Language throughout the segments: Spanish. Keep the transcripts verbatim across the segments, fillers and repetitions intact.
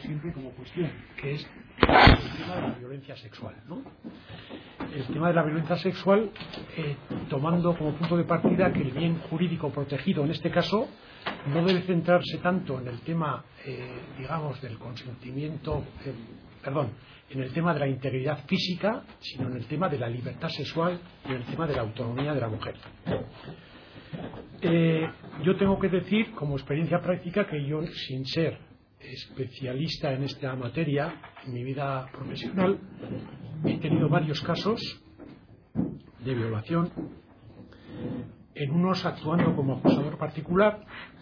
siempre como cuestión, que es el tema de la violencia sexual, ¿no? El tema de la violencia sexual, eh, tomando como punto de partida que el bien jurídico protegido, en este caso, no debe centrarse tanto en el tema, eh, digamos, del consentimiento, eh, perdón, en el tema de la integridad física, sino en el tema de la libertad sexual y en el tema de la autonomía de la mujer. Eh, yo tengo que decir, como experiencia práctica, que yo, sin ser especialista en esta materia, en mi vida profesional, he tenido varios casos de violación, en unos actuando como acusador particular,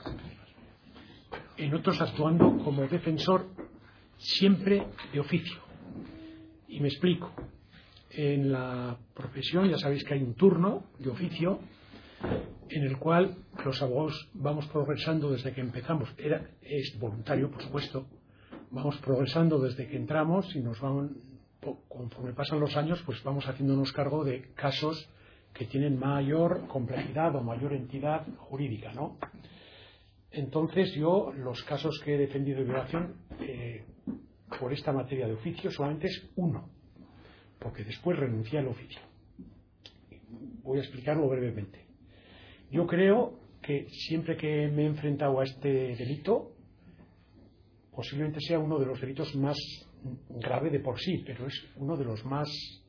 en otros actuando como defensor, siempre de oficio. Y me explico. En la profesión ya sabéis que hay un turno de oficio en el cual los abogados vamos progresando desde que empezamos. Era, es voluntario, por supuesto. Vamos progresando desde que entramos y nos van, conforme pasan los años, pues vamos haciéndonos cargo de casos que tienen mayor complejidad o mayor entidad jurídica, ¿no? Entonces yo, los casos que he defendido de violación eh, por esta materia de oficio solamente es uno, porque después renuncié al oficio. Voy a explicarlo brevemente. Yo creo que siempre que me he enfrentado a este delito, posiblemente sea uno de los delitos más grave de por sí, pero es uno de los más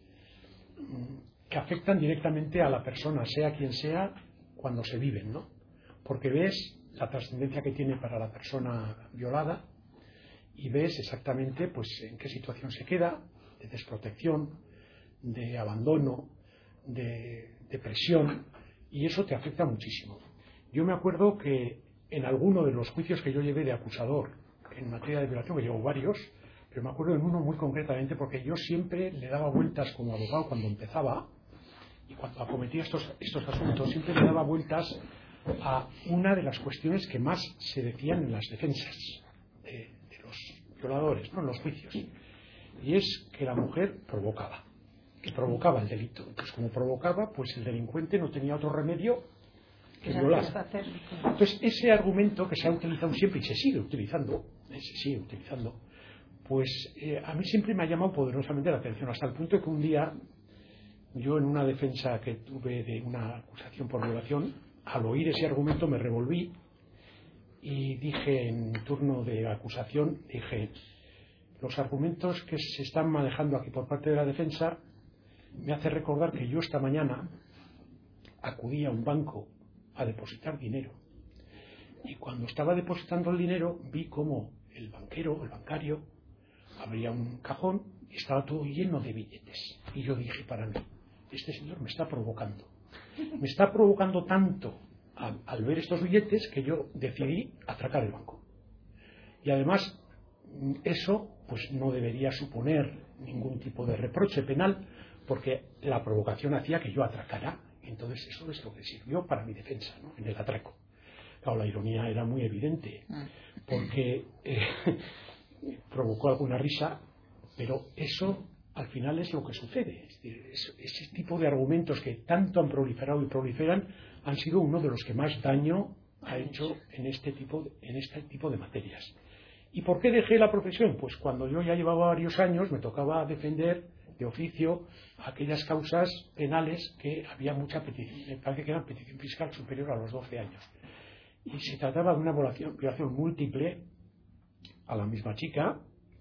que afectan directamente a la persona, sea quien sea, cuando se viven, ¿no? Porque ves la trascendencia que tiene para la persona violada y ves exactamente pues en qué situación se queda, de desprotección, de abandono, de depresión, y eso te afecta muchísimo. Yo me acuerdo que en alguno de los juicios que yo llevé de acusador en materia de violación, que llevo varios, pero me acuerdo en uno muy concretamente porque yo siempre le daba vueltas como abogado cuando empezaba y cuando acometía estos, estos asuntos, siempre le daba vueltas a una de las cuestiones que más se decían en las defensas de, de los violadores, ¿no?, en los juicios, y es que la mujer provocaba, que provocaba el delito. Entonces, como provocaba, pues el delincuente no tenía otro remedio que violar. Entonces, ese argumento que se ha utilizado siempre y se sigue utilizando, eh, se sigue utilizando, pues eh, a mí siempre me ha llamado poderosamente la atención, hasta el punto de que un día yo, en una defensa que tuve de una acusación por violación, al oír ese argumento me revolví y dije, en turno de acusación, dije, los argumentos que se están manejando aquí por parte de la defensa me hace recordar que yo esta mañana acudí a un banco a depositar dinero y cuando estaba depositando el dinero vi como el banquero, el bancario, abría un cajón y estaba todo lleno de billetes, y yo dije para mí, este señor me está provocando me está provocando tanto al, al ver estos billetes que yo decidí atracar el banco. Y además eso pues no debería suponer ningún tipo de reproche penal, porque la provocación hacía que yo atracara, y entonces eso es lo que sirvió para mi defensa, ¿no?, en el atraco. Claro, la ironía era muy evidente, porque eh, provocó alguna risa, pero eso al final es lo que sucede. Es decir, es, ese tipo de argumentos que tanto han proliferado y proliferan han sido uno de los que más daño ha hecho en este tipo de, en este tipo de materias. ¿Y por qué dejé la profesión? Pues cuando yo ya llevaba varios años me tocaba defender de oficio aquellas causas penales que había mucha petición, me parece que era petición fiscal superior a los doce años. Y se trataba de una violación, violación múltiple a la misma chica,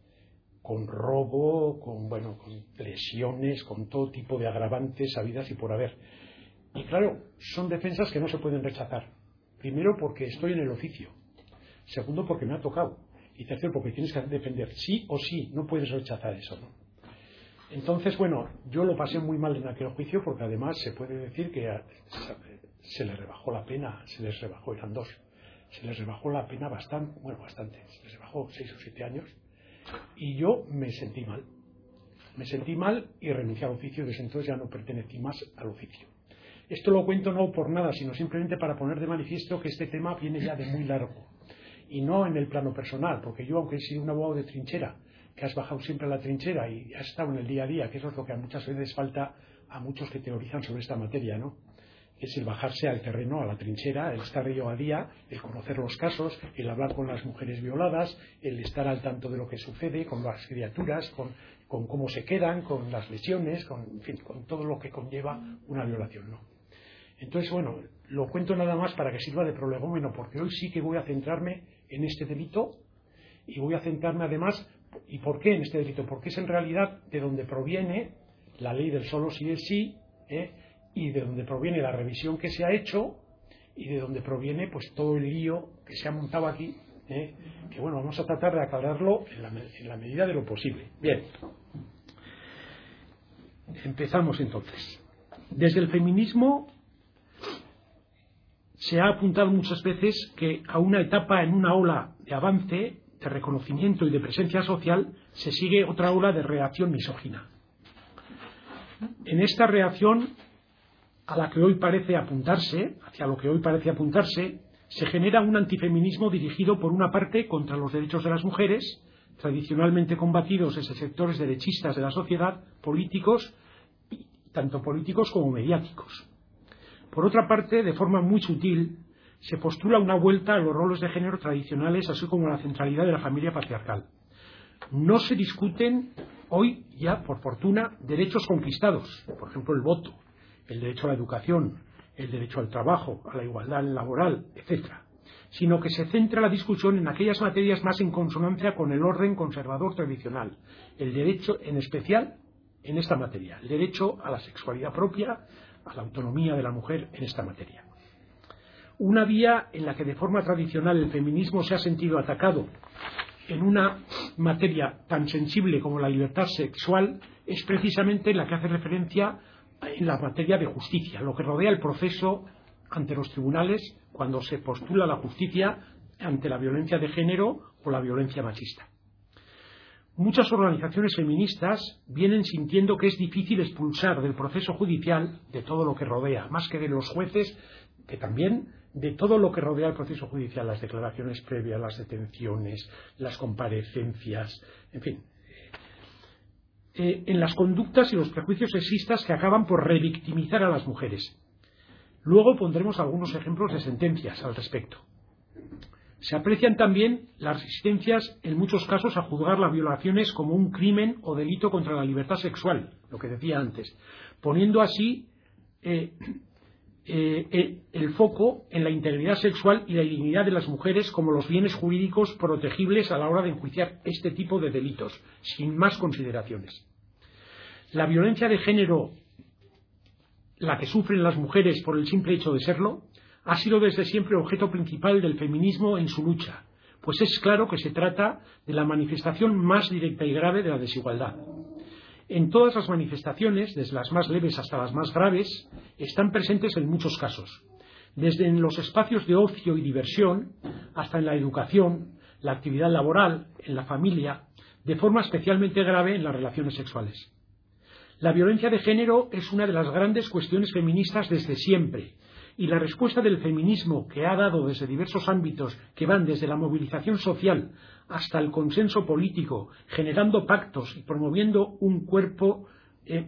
con robo, con, bueno, con lesiones, con todo tipo de agravantes habidas y por haber. Y claro, son defensas que no se pueden rechazar. Primero, porque estoy en el oficio. Segundo, porque me ha tocado. Y tercero, porque tienes que defender sí o sí. No puedes rechazar eso, ¿no? Entonces, bueno, yo lo pasé muy mal en aquel juicio, porque además se puede decir que se le rebajó la pena, se les rebajó, eran dos, se les rebajó la pena bastante, bueno, bastante, se les rebajó seis o siete años. Y yo me sentí mal, me sentí mal y renuncié al oficio, y desde entonces ya no pertenecí más al oficio. Esto lo cuento no por nada, sino simplemente para poner de manifiesto que este tema viene ya de muy largo, y no en el plano personal, porque yo, aunque he sido un abogado de trinchera, que has bajado siempre a la trinchera y has estado en el día a día, que eso es lo que a muchas veces falta a muchos que teorizan sobre esta materia, ¿no? es el bajarse al terreno, a la trinchera, el estar día a día, el conocer los casos, el hablar con las mujeres violadas, el estar al tanto de lo que sucede con las criaturas, con, con cómo se quedan, con las lesiones, con, en fin, con todo lo que conlleva una violación, ¿no? Entonces, bueno, lo cuento nada más para que sirva de prolegómeno, porque hoy sí que voy a centrarme en este delito y voy a centrarme además, ¿y por qué en este delito? Porque es en realidad de donde proviene la ley del solo sí es sí, ¿eh? Y de donde proviene la revisión que se ha hecho y de donde proviene pues todo el lío que se ha montado aquí, ¿eh? Que bueno, vamos a tratar de aclararlo en la, en la medida de lo posible. Bien, empezamos entonces. Desde el feminismo se ha apuntado muchas veces que a una etapa en una ola de avance, de reconocimiento y de presencia social se sigue otra ola de reacción misógina. En esta reacción a la que hoy parece apuntarse, hacia lo que hoy parece apuntarse, se genera un antifeminismo dirigido por una parte contra los derechos de las mujeres, tradicionalmente combatidos desde sectores derechistas de la sociedad, políticos, tanto políticos como mediáticos. Por otra parte, de forma muy sutil, se postula una vuelta a los roles de género tradicionales, así como a la centralidad de la familia patriarcal. No se discuten hoy ya, por fortuna, derechos conquistados, por ejemplo el voto, el derecho a la educación, el derecho al trabajo, a la igualdad laboral, etcétera, sino que se centra la discusión en aquellas materias más en consonancia con el orden conservador tradicional, el derecho en especial en esta materia, el derecho a la sexualidad propia, a la autonomía de la mujer en esta materia. Una vía en la que de forma tradicional el feminismo se ha sentido atacado en una materia tan sensible como la libertad sexual es precisamente la que hace referencia en la materia de justicia, lo que rodea el proceso ante los tribunales cuando se postula la justicia ante la violencia de género o la violencia machista. Muchas organizaciones feministas vienen sintiendo que es difícil expulsar del proceso judicial, de todo lo que rodea, más que de los jueces, que también de todo lo que rodea el proceso judicial, las declaraciones previas, las detenciones, las comparecencias, en fin, eh, en las conductas y los prejuicios sexistas que acaban por revictimizar a las mujeres. Luego pondremos algunos ejemplos de sentencias al respecto. Se aprecian también las resistencias en muchos casos a juzgar las violaciones como un crimen o delito contra la libertad sexual, lo que decía antes, poniendo así eh, eh, el, el foco en la integridad sexual y la dignidad de las mujeres como los bienes jurídicos protegibles a la hora de enjuiciar este tipo de delitos, sin más consideraciones. La violencia de género, la que sufren las mujeres por el simple hecho de serlo, ha sido desde siempre objeto principal del feminismo en su lucha, pues es claro que se trata de la manifestación más directa y grave de la desigualdad. En todas las manifestaciones, desde las más leves hasta las más graves, están presentes en muchos casos, desde en los espacios de ocio y diversión hasta en la educación, la actividad laboral, en la familia, de forma especialmente grave en las relaciones sexuales. La violencia de género es una de las grandes cuestiones feministas desde siempre, y la respuesta del feminismo que ha dado desde diversos ámbitos que van desde la movilización social hasta el consenso político, generando pactos y promoviendo un cuerpo eh,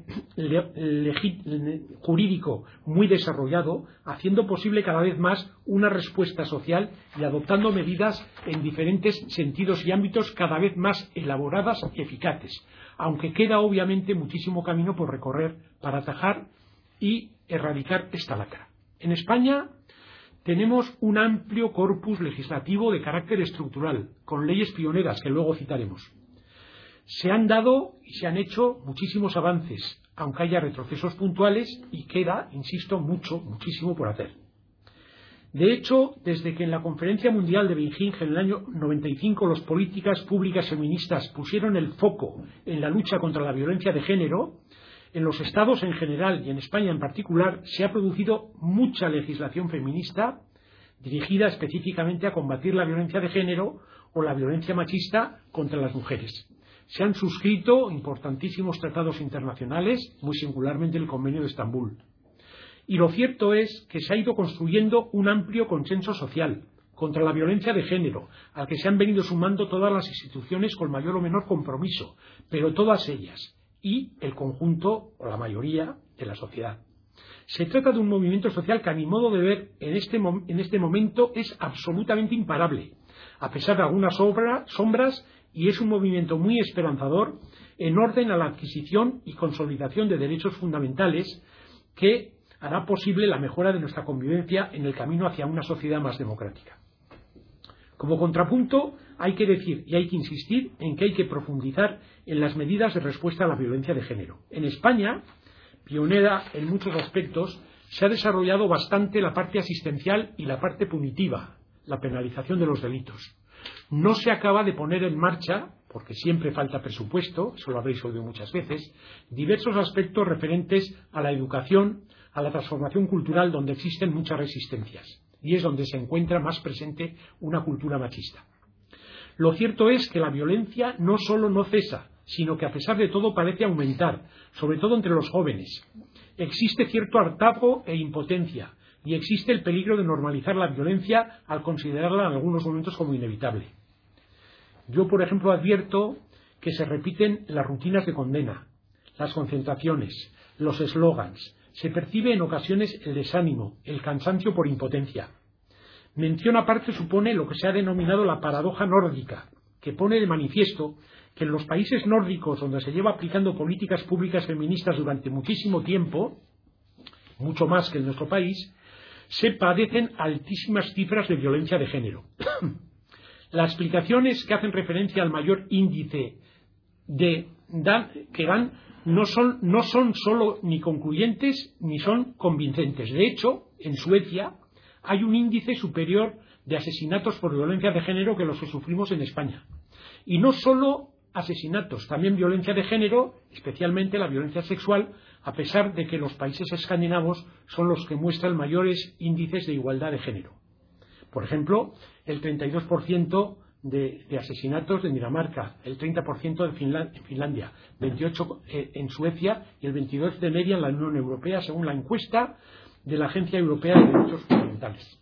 jurídico muy desarrollado, haciendo posible cada vez más una respuesta social y adoptando medidas en diferentes sentidos y ámbitos cada vez más elaboradas y eficaces, aunque queda obviamente muchísimo camino por recorrer para atajar y erradicar esta lacra. En España tenemos un amplio corpus legislativo de carácter estructural, con leyes pioneras que luego citaremos. Se han dado y se han hecho muchísimos avances, aunque haya retrocesos puntuales y queda, insisto, mucho, muchísimo por hacer. De hecho, desde que en la Conferencia Mundial de Beijing en el año noventa y cinco las políticas públicas feministas pusieron el foco en la lucha contra la violencia de género, en los estados en general y en España en particular se ha producido mucha legislación feminista dirigida específicamente a combatir la violencia de género o la violencia machista contra las mujeres. Se han suscrito importantísimos tratados internacionales, muy singularmente el Convenio de Estambul. Y lo cierto es que se ha ido construyendo un amplio consenso social contra la violencia de género, al que se han venido sumando todas las instituciones con mayor o menor compromiso, pero todas ellas, y el conjunto o la mayoría de la sociedad. Se trata de un movimiento social que, a mi modo de ver, en este, en este momento es absolutamente imparable, a pesar de algunas sobra, sombras, y es un movimiento muy esperanzador en orden a la adquisición y consolidación de derechos fundamentales que hará posible la mejora de nuestra convivencia en el camino hacia una sociedad más democrática. Como contrapunto, hay que decir y hay que insistir en que hay que profundizar en las medidas de respuesta a la violencia de género. En España, pionera en muchos aspectos, se ha desarrollado bastante la parte asistencial y la parte punitiva, la penalización de los delitos. No se acaba de poner en marcha, porque siempre falta presupuesto, eso lo habréis oído muchas veces, diversos aspectos referentes a la educación, a la transformación cultural, donde existen muchas resistencias, y es donde se encuentra más presente una cultura machista. Lo cierto es que la violencia no solo no cesa, sino que a pesar de todo parece aumentar, sobre todo entre los jóvenes. Existe cierto hartazgo e impotencia, y existe el peligro de normalizar la violencia al considerarla en algunos momentos como inevitable. Yo, por ejemplo, advierto que se repiten las rutinas de condena, las concentraciones, los eslogans. Se percibe en ocasiones el desánimo, el cansancio por impotencia. Mención aparte supone lo que se ha denominado la paradoja nórdica, que pone de manifiesto que en los países nórdicos, donde se lleva aplicando políticas públicas feministas durante muchísimo tiempo, mucho más que en nuestro país, se padecen altísimas cifras de violencia de género. Las explicaciones que hacen referencia al mayor índice de dan, que dan no son, no son solo ni concluyentes ni son convincentes. De hecho, en Suecia hay un índice superior de asesinatos por violencia de género que los que sufrimos en España. Y no solo asesinatos, también violencia de género, especialmente la violencia sexual, a pesar de que los países escandinavos son los que muestran mayores índices de igualdad de género. Por ejemplo, el treinta y dos por ciento de, de asesinatos de Dinamarca, el treinta por ciento en Finlandia, veintiocho por ciento en Suecia y el veintidós por ciento de media en la Unión Europea, según la encuesta de la Agencia Europea de Derechos Fundamentales.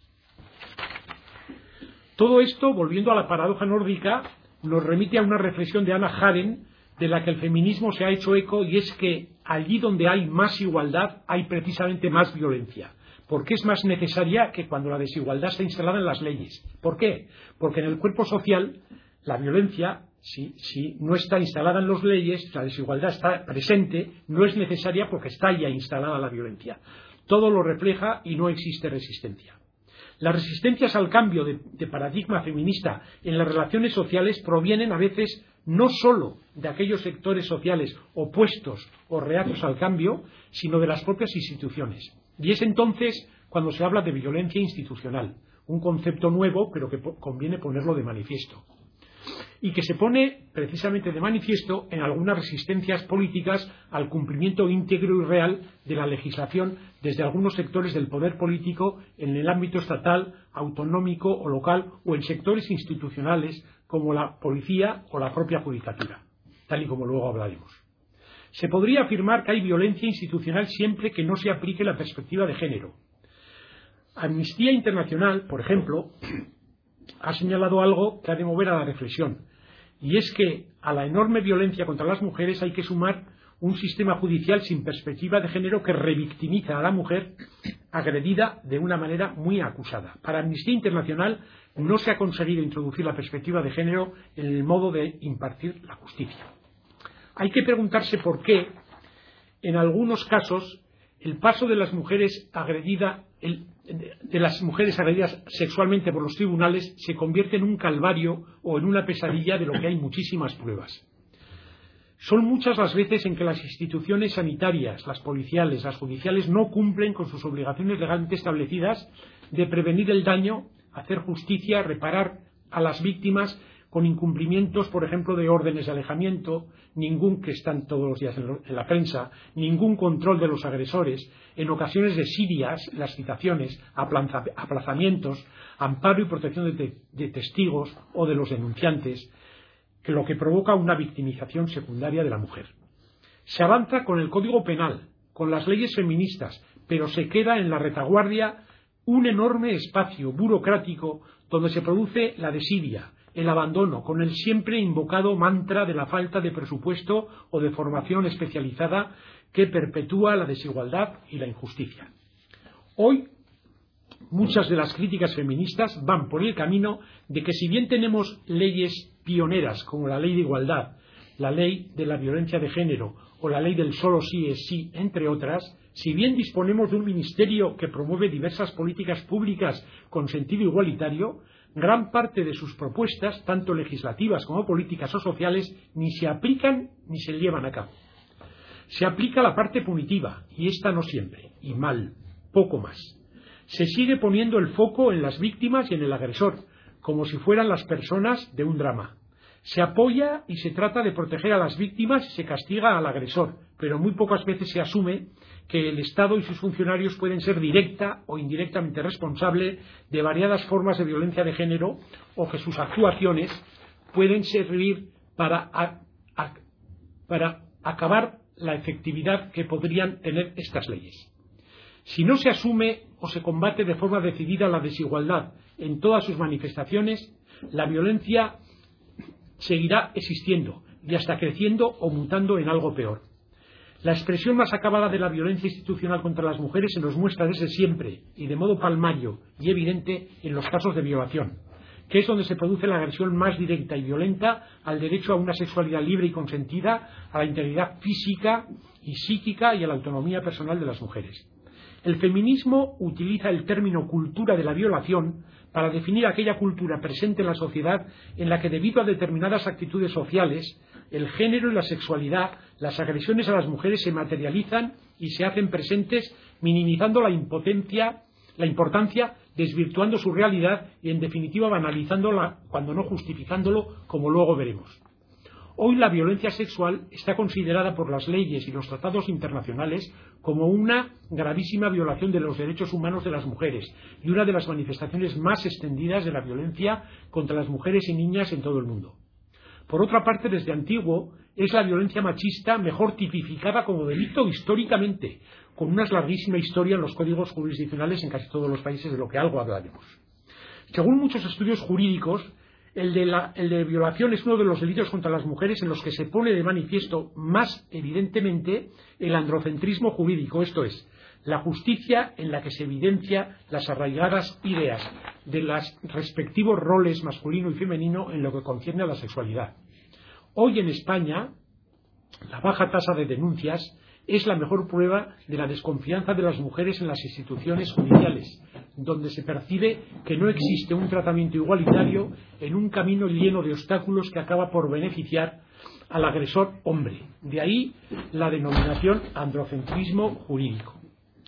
Todo esto, volviendo a la paradoja nórdica, nos remite a una reflexión de Hannah Arendt, de la que el feminismo se ha hecho eco, y es que allí donde hay más igualdad hay precisamente más violencia, porque es más necesaria que cuando la desigualdad está instalada en las leyes. ¿Por qué? Porque en el cuerpo social la violencia, si, si no está instalada en las leyes, la desigualdad está presente, no es necesaria porque está ya instalada la violencia. Todo lo refleja y no existe resistencia. Las resistencias al cambio de, de paradigma feminista en las relaciones sociales provienen a veces no sólo de aquellos sectores sociales opuestos o reacios al cambio, sino de las propias instituciones. Y es entonces cuando se habla de violencia institucional, un concepto nuevo, pero que conviene ponerlo de manifiesto. Y que se pone precisamente de manifiesto en algunas resistencias políticas al cumplimiento íntegro y real de la legislación desde algunos sectores del poder político en el ámbito estatal, autonómico o local, o en sectores institucionales como la policía o la propia judicatura, tal y como luego hablaremos. Se podría afirmar que hay violencia institucional siempre que no se aplique la perspectiva de género. Amnistía Internacional, por ejemplo, ha señalado algo que ha de mover a la reflexión, y es que a la enorme violencia contra las mujeres hay que sumar un sistema judicial sin perspectiva de género que revictimiza a la mujer agredida de una manera muy acusada. Para Amnistía Internacional no se ha conseguido introducir la perspectiva de género en el modo de impartir la justicia. Hay que preguntarse por qué, en algunos casos, el paso de las mujeres agredidas, el, de las mujeres agredidas sexualmente por los tribunales se convierte en un calvario o en una pesadilla de lo que hay muchísimas pruebas. Son muchas las veces en que las instituciones sanitarias, las policiales, las judiciales no cumplen con sus obligaciones legalmente establecidas de prevenir el daño, hacer justicia, reparar a las víctimas con incumplimientos, por ejemplo, de órdenes de alejamiento, ningún, que están todos los días en la prensa, ningún control de los agresores, en ocasiones desidias, las citaciones, aplazamientos, amparo y protección de, de testigos o de los denunciantes, que lo que provoca una victimización secundaria de la mujer. Se avanza con el Código Penal, con las leyes feministas, pero se queda en la retaguardia un enorme espacio burocrático donde se produce la desidia, el abandono, con el siempre invocado mantra de la falta de presupuesto o de formación especializada que perpetúa la desigualdad y la injusticia. Hoy, muchas de las críticas feministas van por el camino de que, si bien tenemos leyes pioneras como la Ley de Igualdad, la Ley de la Violencia de Género o la Ley del Solo sí es sí, entre otras, si bien disponemos de un ministerio que promueve diversas políticas públicas con sentido igualitario, gran parte de sus propuestas, tanto legislativas como políticas o sociales, ni se aplican ni se llevan a cabo. Se aplica la parte punitiva, y esta no siempre, y mal, poco más. Se sigue poniendo el foco en las víctimas y en el agresor, como si fueran las personas de un drama. Se apoya y se trata de proteger a las víctimas y se castiga al agresor, pero muy pocas veces se asume que el Estado y sus funcionarios pueden ser directa o indirectamente responsables de variadas formas de violencia de género, o que sus actuaciones pueden servir para, a, a, para acabar la efectividad que podrían tener estas leyes. Si no se asume o se combate de forma decidida la desigualdad en todas sus manifestaciones, la violencia seguirá existiendo y hasta creciendo o mutando en algo peor. La expresión más acabada de la violencia institucional contra las mujeres se nos muestra desde siempre y de modo palmario y evidente en los casos de violación, que es donde se produce la agresión más directa y violenta al derecho a una sexualidad libre y consentida, a la integridad física y psíquica y a la autonomía personal de las mujeres. El feminismo utiliza el término cultura de la violación para definir aquella cultura presente en la sociedad en la que, debido a determinadas actitudes sociales, el género y la sexualidad, las agresiones a las mujeres se materializan y se hacen presentes, minimizando la impotencia, la importancia, desvirtuando su realidad y, en definitiva, banalizándola, cuando no justificándolo, como luego veremos. Hoy la violencia sexual está considerada por las leyes y los tratados internacionales como una gravísima violación de los derechos humanos de las mujeres y una de las manifestaciones más extendidas de la violencia contra las mujeres y niñas en todo el mundo. Por otra parte, desde antiguo, es la violencia machista mejor tipificada como delito históricamente, con una larguísima historia en los códigos jurisdiccionales en casi todos los países, de lo que algo hablaremos. Según muchos estudios jurídicos, El de, la, el de violación es uno de los delitos contra las mujeres en los que se pone de manifiesto más evidentemente el androcentrismo jurídico, esto es, la justicia en la que se evidencia las arraigadas ideas de los respectivos roles masculino y femenino en lo que concierne a la sexualidad. Hoy en España, la baja tasa de denuncias es la mejor prueba de la desconfianza de las mujeres en las instituciones judiciales, donde se percibe que no existe un tratamiento igualitario en un camino lleno de obstáculos que acaba por beneficiar al agresor hombre. De ahí la denominación androcentrismo jurídico.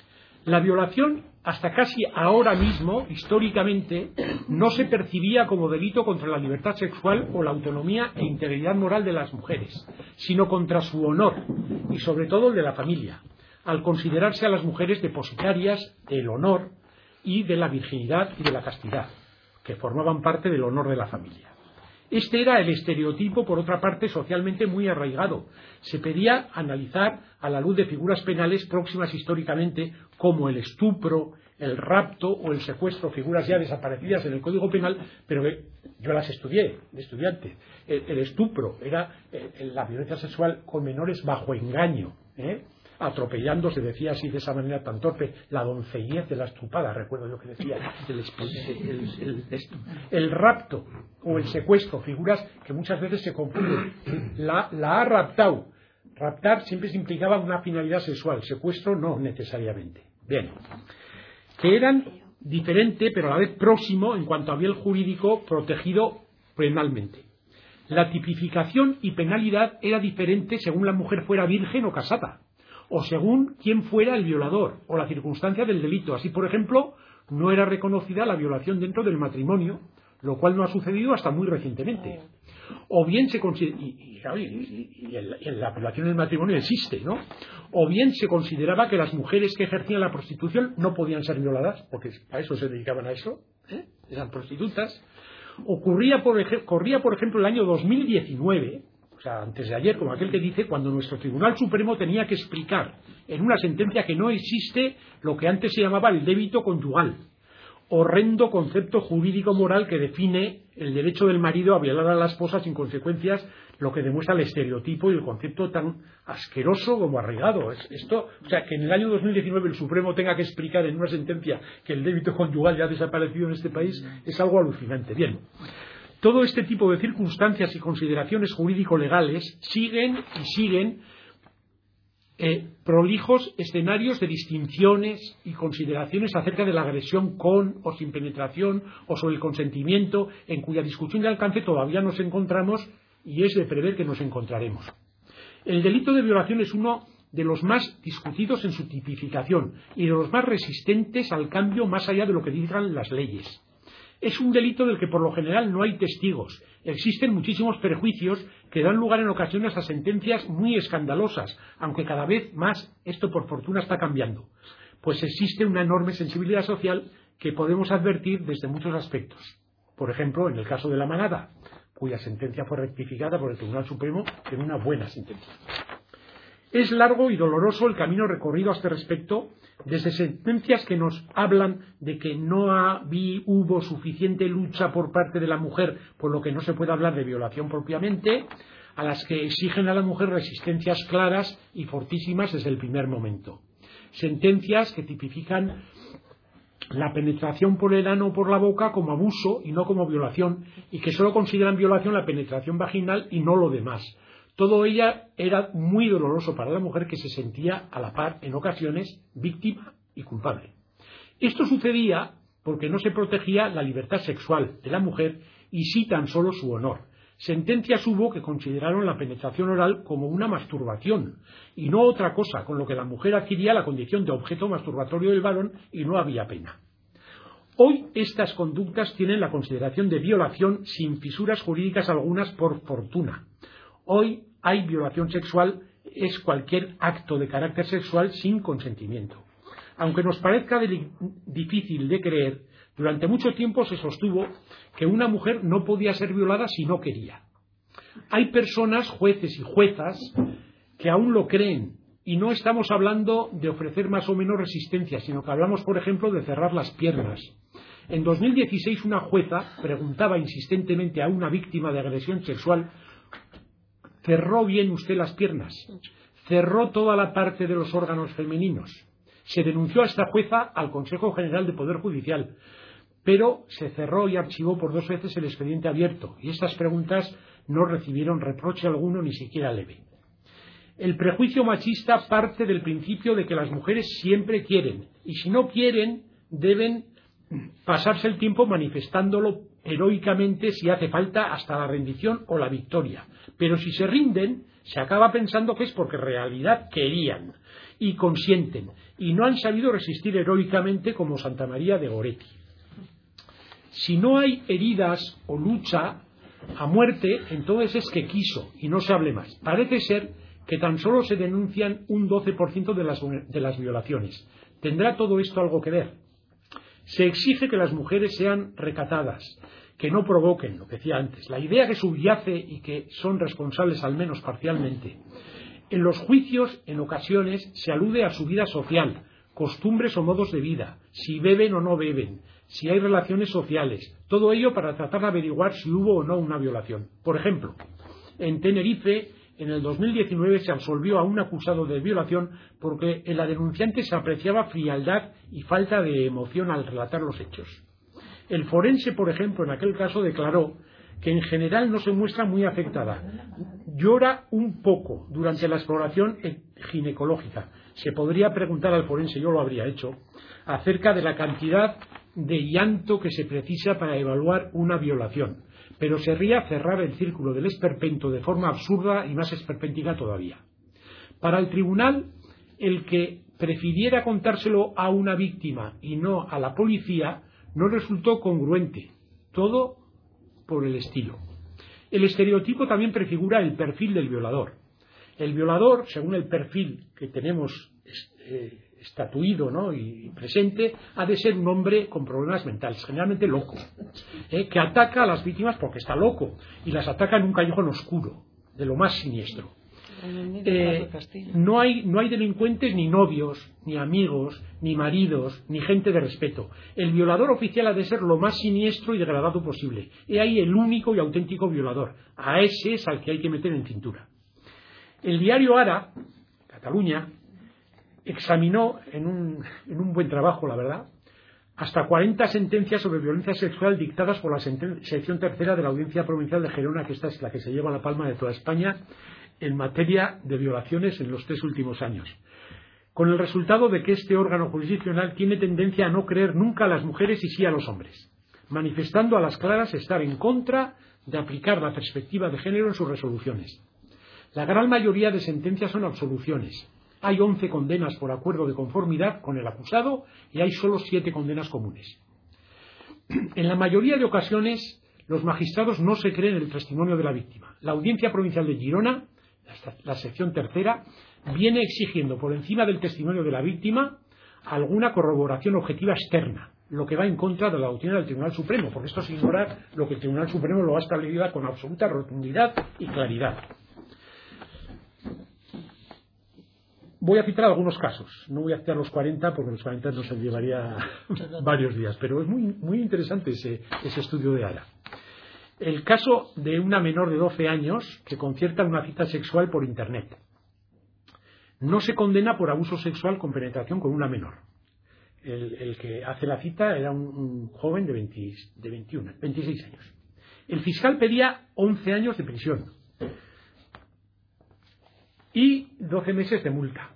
La violación, hasta casi ahora mismo, históricamente, no se percibía como delito contra la libertad sexual o la autonomía e integridad moral de las mujeres, sino contra su honor y sobre todo el de la familia, al considerarse a las mujeres depositarias del honor y de la virginidad y de la castidad, que formaban parte del honor de la familia. Este era el estereotipo, por otra parte, socialmente muy arraigado. Se pedía analizar a la luz de figuras penales próximas históricamente, como el estupro, el rapto o el secuestro, figuras ya desaparecidas en el Código Penal, pero que yo las estudié de estudiante. El, el estupro era eh, la violencia sexual con menores bajo engaño, ¿eh? atropellando, se decía así de esa manera tan torpe, la doncellez de la estrupada, recuerdo yo que decía el, el, el, el, el rapto o el secuestro, figuras que muchas veces se confunden. La, la ha raptado. Raptar siempre se implicaba una finalidad sexual, secuestro no necesariamente. Bien, que eran diferente pero a la vez próximo en cuanto a bien jurídico protegido penalmente. La tipificación y penalidad era diferente según la mujer fuera virgen o casada, o según quién fuera el violador o la circunstancia del delito. Así, por ejemplo, no era reconocida la violación dentro del matrimonio, lo cual no ha sucedido hasta muy recientemente. O bien se considera, y, y, y, y, el, y la violación del matrimonio existe, ¿no? O bien se consideraba que las mujeres que ejercían la prostitución no podían ser violadas, porque a eso se dedicaban a eso, ¿eh? Eran prostitutas. Ocurría, por ej- corría, por ejemplo, el año dos mil diecinueve, o sea, antes de ayer, como aquel que dice, cuando nuestro Tribunal Supremo tenía que explicar en una sentencia que no existe lo que antes se llamaba el débito conyugal, horrendo concepto jurídico-moral que define el derecho del marido a violar a la esposa sin consecuencias, lo que demuestra el estereotipo y el concepto tan asqueroso como arraigado. Es, esto, o sea, que en el año dos mil diecinueve el Supremo tenga que explicar en una sentencia que el débito conyugal ya ha desaparecido en este país es algo alucinante. Bien, todo este tipo de circunstancias y consideraciones jurídico-legales siguen y siguen Eh, prolijos escenarios de distinciones y consideraciones acerca de la agresión con o sin penetración o sobre el consentimiento, en cuya discusión de alcance todavía nos encontramos y es de prever que nos encontraremos. El delito de violación es uno de los más discutidos en su tipificación y de los más resistentes al cambio más allá de lo que digan las leyes. Es un delito del que por lo general no hay testigos. Existen muchísimos prejuicios que dan lugar en ocasiones a sentencias muy escandalosas, aunque cada vez más esto por fortuna está cambiando, pues existe una enorme sensibilidad social que podemos advertir desde muchos aspectos. Por ejemplo, en el caso de La Manada, cuya sentencia fue rectificada por el Tribunal Supremo en una buena sentencia. Es largo y doloroso el camino recorrido a este respecto, desde sentencias que nos hablan de que no había, hubo suficiente lucha por parte de la mujer, por lo que no se puede hablar de violación propiamente, a las que exigen a la mujer resistencias claras y fortísimas desde el primer momento. Sentencias que tipifican la penetración por el ano o por la boca como abuso y no como violación, y que solo consideran violación la penetración vaginal y no lo demás. Todo ella era muy doloroso para la mujer, que se sentía a la par en ocasiones víctima y culpable. Esto sucedía porque no se protegía la libertad sexual de la mujer y sí tan solo su honor. Sentencias hubo que consideraron la penetración oral como una masturbación y no otra cosa, con lo que la mujer adquiría la condición de objeto masturbatorio del varón y no había pena. Hoy estas conductas tienen la consideración de violación sin fisuras jurídicas algunas, por fortuna. Hoy hay violación sexual, es cualquier acto de carácter sexual sin consentimiento. Aunque nos parezca de, difícil de creer, durante mucho tiempo se sostuvo que una mujer no podía ser violada si no quería. Hay personas, jueces y juezas, que aún lo creen, y no estamos hablando de ofrecer más o menos resistencia, sino que hablamos, por ejemplo, de cerrar las piernas. En dos mil dieciséis una jueza preguntaba insistentemente a una víctima de agresión sexual: ¿cerró bien usted las piernas? ¿Cerró toda la parte de los órganos femeninos? Se denunció a esta jueza al Consejo General de Poder Judicial, pero se cerró y archivó por dos veces el expediente abierto, y estas preguntas no recibieron reproche alguno, ni siquiera leve. El prejuicio machista parte del principio de que las mujeres siempre quieren, y si no quieren, deben pasarse el tiempo manifestándolo heroicamente si hace falta, hasta la rendición o la victoria. Pero si se rinden, se acaba pensando que es porque en realidad querían y consienten, y no han sabido resistir heroicamente como Santa María de Goretti. Si no hay heridas o lucha a muerte, entonces es que quiso, y no se hable más. Parece ser que tan solo se denuncian un doce por ciento de las, de las violaciones. ¿Tendrá todo esto algo que ver? Se exige que las mujeres sean recatadas, que no provoquen, lo que decía antes. La idea que subyace y que son responsables al menos parcialmente. En los juicios, en ocasiones, se alude a su vida social, costumbres o modos de vida, si beben o no beben, si hay relaciones sociales, todo ello para tratar de averiguar si hubo o no una violación. Por ejemplo, en Tenerife, en el dos mil diecinueve se absolvió a un acusado de violación porque en la denunciante se apreciaba frialdad y falta de emoción al relatar los hechos. El forense, por ejemplo, en aquel caso declaró que en general no se muestra muy afectada. Llora un poco durante la exploración ginecológica. Se podría preguntar al forense, yo lo habría hecho, acerca de la cantidad de llanto que se precisa para evaluar una violación. Pero se ría cerrar el círculo del esperpento de forma absurda y más esperpéntica todavía. Para el tribunal, el que prefiriera contárselo a una víctima y no a la policía no resultó congruente, todo por el estilo. El estereotipo también prefigura el perfil del violador. El violador, según el perfil que tenemos eh, estatuido, ¿no?, y presente, ha de ser un hombre con problemas mentales, generalmente loco, ¿eh? que ataca a las víctimas porque está loco y las ataca en un callejón oscuro, de lo más siniestro. Eh, no hay, no hay delincuentes ni novios, ni amigos, ni maridos, ni gente de respeto. El violador oficial ha de ser lo más siniestro y degradado posible. He ahí el único y auténtico violador. A ese es al que hay que meter en cintura. El diario Ara, Cataluña, examinó en un, en un buen trabajo, la verdad, hasta cuarenta sentencias sobre violencia sexual dictadas por la sección tercera de la Audiencia Provincial de Gerona, que esta es la que se lleva la palma de toda España en materia de violaciones en los tres últimos años, con el resultado de que este órgano jurisdiccional tiene tendencia a no creer nunca a las mujeres y sí a los hombres, manifestando a las claras estar en contra de aplicar la perspectiva de género en sus resoluciones. La gran mayoría de sentencias son absoluciones. Hay once condenas por acuerdo de conformidad con el acusado y hay solo siete condenas comunes. En la mayoría de ocasiones, los magistrados no se creen el testimonio de la víctima. La Audiencia Provincial de Girona, la sección tercera, viene exigiendo por encima del testimonio de la víctima alguna corroboración objetiva externa, lo que va en contra de la doctrina del Tribunal Supremo, porque esto es ignorar lo que el Tribunal Supremo lo ha establecido con absoluta rotundidad y claridad. Voy a citar algunos casos, no voy a citar los cuarenta porque los cuarenta nos llevaría varios días, pero es muy, muy interesante ese, ese estudio de Ara. El caso de una menor de doce años que concierta una cita sexual por internet. No se condena por abuso sexual con penetración con una menor. El, el que hace la cita era un, un joven de, veinte, de veintiuno, veintiséis años. El fiscal pedía once años de prisión y doce meses de multa.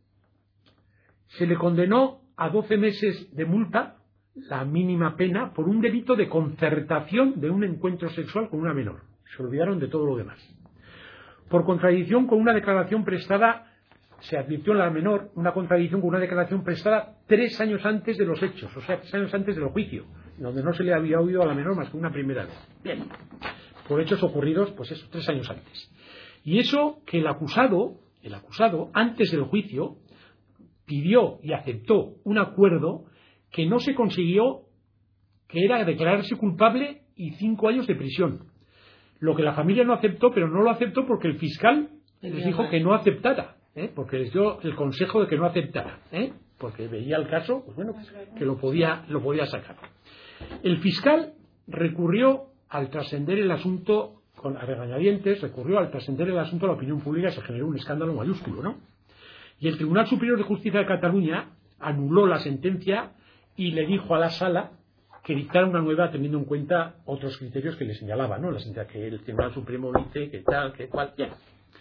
Se le condenó a doce meses de multa, la mínima pena, por un delito de concertación de un encuentro sexual con una menor. Se olvidaron de todo lo demás. Por contradicción con una declaración prestada, se advirtió en la menor una contradicción con una declaración prestada tres años antes de los hechos, o sea, tres años antes del juicio, donde no se le había oído a la menor más que una primera vez. Bien, por hechos ocurridos, pues eso, tres años antes. Y eso que el acusado, el acusado, antes del juicio, pidió y aceptó un acuerdo que no se consiguió, que era declararse culpable y cinco años de prisión. Lo que la familia no aceptó, pero no lo aceptó porque el fiscal les dijo que no aceptara, ¿eh? Porque les dio el consejo de que no aceptara, ¿eh? Porque veía el caso, pues bueno, que lo podía, lo podía sacar. El fiscal recurrió al trascender el asunto, con a regañadientes, recurrió al trascender el asunto a la opinión pública y se generó un escándalo mayúsculo, ¿no? Y el Tribunal Superior de Justicia de Cataluña anuló la sentencia y le dijo a la sala que dictara una nueva teniendo en cuenta otros criterios que le señalaba, ¿no? La sentencia que el Tribunal Supremo dice que tal, que cual, ya.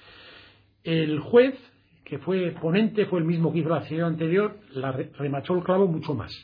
El juez, que fue ponente, fue el mismo que hizo la sesión anterior, la remachó el clavo mucho más.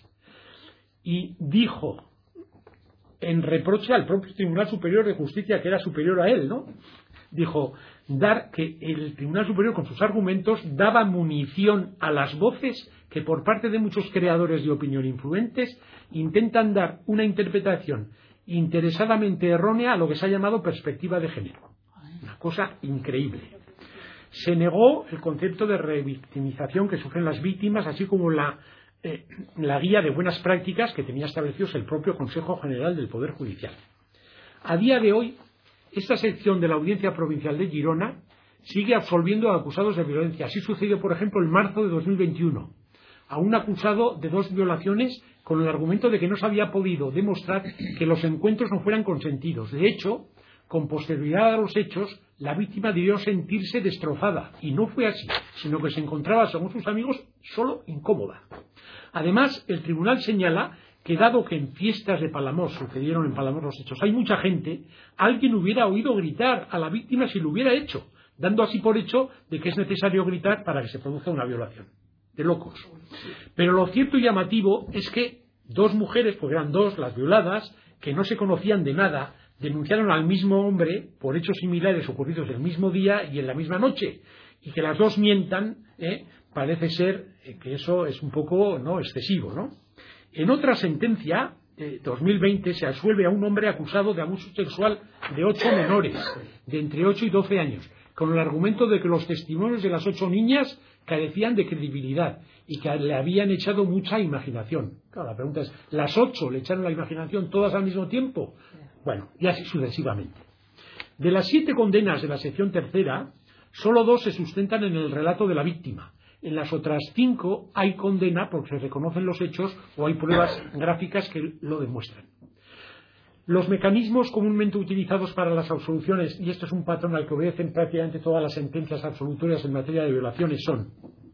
Y dijo, en reproche al propio Tribunal Superior de Justicia, que era superior a él, ¿no? Dijo dar que el Tribunal Superior con sus argumentos daba munición a las voces que por parte de muchos creadores de opinión influentes intentan dar una interpretación interesadamente errónea a lo que se ha llamado perspectiva de género. Una cosa increíble. Se negó el concepto de revictimización que sufren las víctimas, así como la, eh, la guía de buenas prácticas que tenía establecidos el propio Consejo General del Poder Judicial. A día de hoy, esta sección de la Audiencia Provincial de Girona sigue absolviendo a acusados de violencia. Así sucedió, por ejemplo, en marzo de dos mil veintiuno, a un acusado de dos violaciones con el argumento de que no se había podido demostrar que los encuentros no fueran consentidos. De hecho, con posterioridad a los hechos, la víctima debió sentirse destrozada, y no fue así, sino que se encontraba, según sus amigos, solo incómoda. Además, el tribunal señala que dado que en fiestas de Palamós sucedieron en Palamós los hechos, hay mucha gente, alguien hubiera oído gritar a la víctima si lo hubiera hecho, dando así por hecho de que es necesario gritar para que se produzca una violación. De locos. Pero lo cierto y llamativo es que dos mujeres, porque eran dos las violadas, que no se conocían de nada, denunciaron al mismo hombre por hechos similares ocurridos el mismo día y en la misma noche, y que las dos mientan, ¿eh? Parece ser que eso es un poco, ¿no?, excesivo, ¿no? En otra sentencia, de dos mil veinte, se absuelve a un hombre acusado de abuso sexual de ocho menores, de entre ocho y doce años, con el argumento de que los testimonios de las ocho niñas carecían de credibilidad y que le habían echado mucha imaginación. Claro, la pregunta es, ¿las ocho le echaron la imaginación todas al mismo tiempo? Bueno, y así sucesivamente. De las siete condenas de la sección tercera, Solo dos se sustentan en el relato de la víctima. En las otras cinco hay condena porque se reconocen los hechos o hay pruebas gráficas que lo demuestran. Los mecanismos comúnmente utilizados para las absoluciones, y esto es un patrón al que obedecen prácticamente todas las sentencias absolutorias en materia de violaciones, son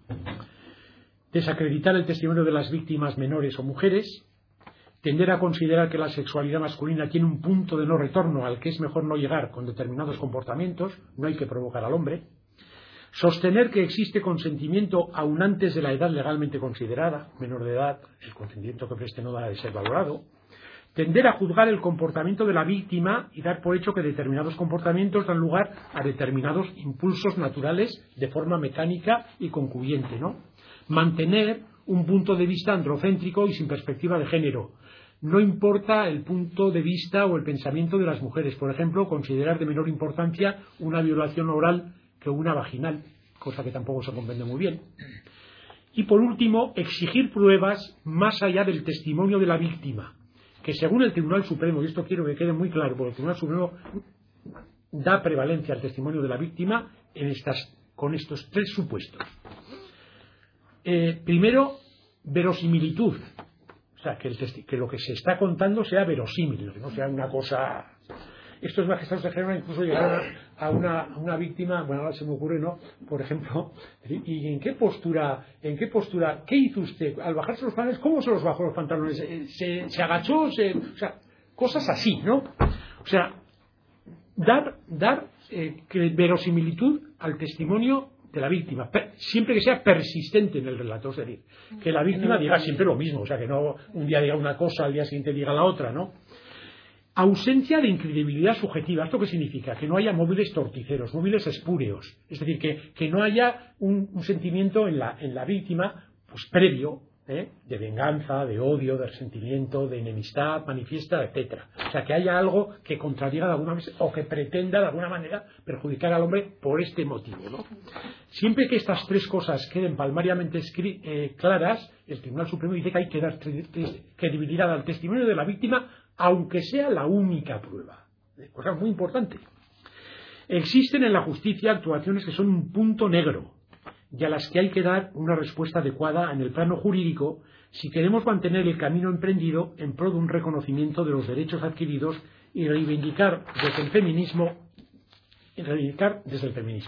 desacreditar el testimonio de las víctimas menores o mujeres, tender a considerar que la sexualidad masculina tiene un punto de no retorno al que es mejor no llegar con determinados comportamientos, no hay que provocar al hombre, sostener que existe consentimiento aun antes de la edad legalmente considerada, menor de edad, el consentimiento que preste no debe de ser valorado, tender a juzgar el comportamiento de la víctima y dar por hecho que determinados comportamientos dan lugar a determinados impulsos naturales de forma mecánica y concluyente, ¿no? Mantener un punto de vista androcéntrico y sin perspectiva de género. No importa el punto de vista o el pensamiento de las mujeres. Por ejemplo, considerar de menor importancia una violación oral que una vaginal, cosa que tampoco se comprende muy bien. Y por último, exigir pruebas más allá del testimonio de la víctima, que según el Tribunal Supremo, y esto quiero que quede muy claro, porque el Tribunal Supremo da prevalencia al testimonio de la víctima en estas, con estos tres supuestos. Eh, primero, verosimilitud, o sea, que, el que lo que se está contando sea verosímil, que no sea una cosa... Estos magistrados de Gerona incluso llegaron a una, a una víctima, bueno, ahora se me ocurre, ¿no? Por ejemplo, ¿y en qué postura, en qué postura, qué hizo usted? Al bajarse los pantalones, ¿cómo se los bajó los pantalones? ¿Se, se agachó? Se, o sea, cosas así, ¿no? O sea, dar, dar eh, que verosimilitud al testimonio de la víctima, per, siempre que sea persistente en el relato, es decir, que la víctima diga siempre lo mismo, o sea, que no un día diga una cosa, al día siguiente diga la otra, ¿no? Ausencia de incredibilidad subjetiva. ¿Esto qué significa? Que no haya móviles torticeros, móviles espúreos. Es decir, que, que no haya un, un sentimiento en la, en la víctima pues previo, ¿eh? de venganza, de odio, de resentimiento, de enemistad manifiesta, etcétera. O sea, que haya algo que contradiga de alguna manera o que pretenda de alguna manera perjudicar al hombre por este motivo, ¿no? Siempre que estas tres cosas queden palmariamente eh, claras, el Tribunal Supremo dice que hay que dar credibilidad al testimonio de la víctima, aunque sea la única prueba. Cosa muy importante. Existen en la justicia actuaciones que son un punto negro y a las que hay que dar una respuesta adecuada en el plano jurídico si queremos mantener el camino emprendido en pro de un reconocimiento de los derechos adquiridos y reivindicar desde el feminismo y reivindicar desde el feminismo.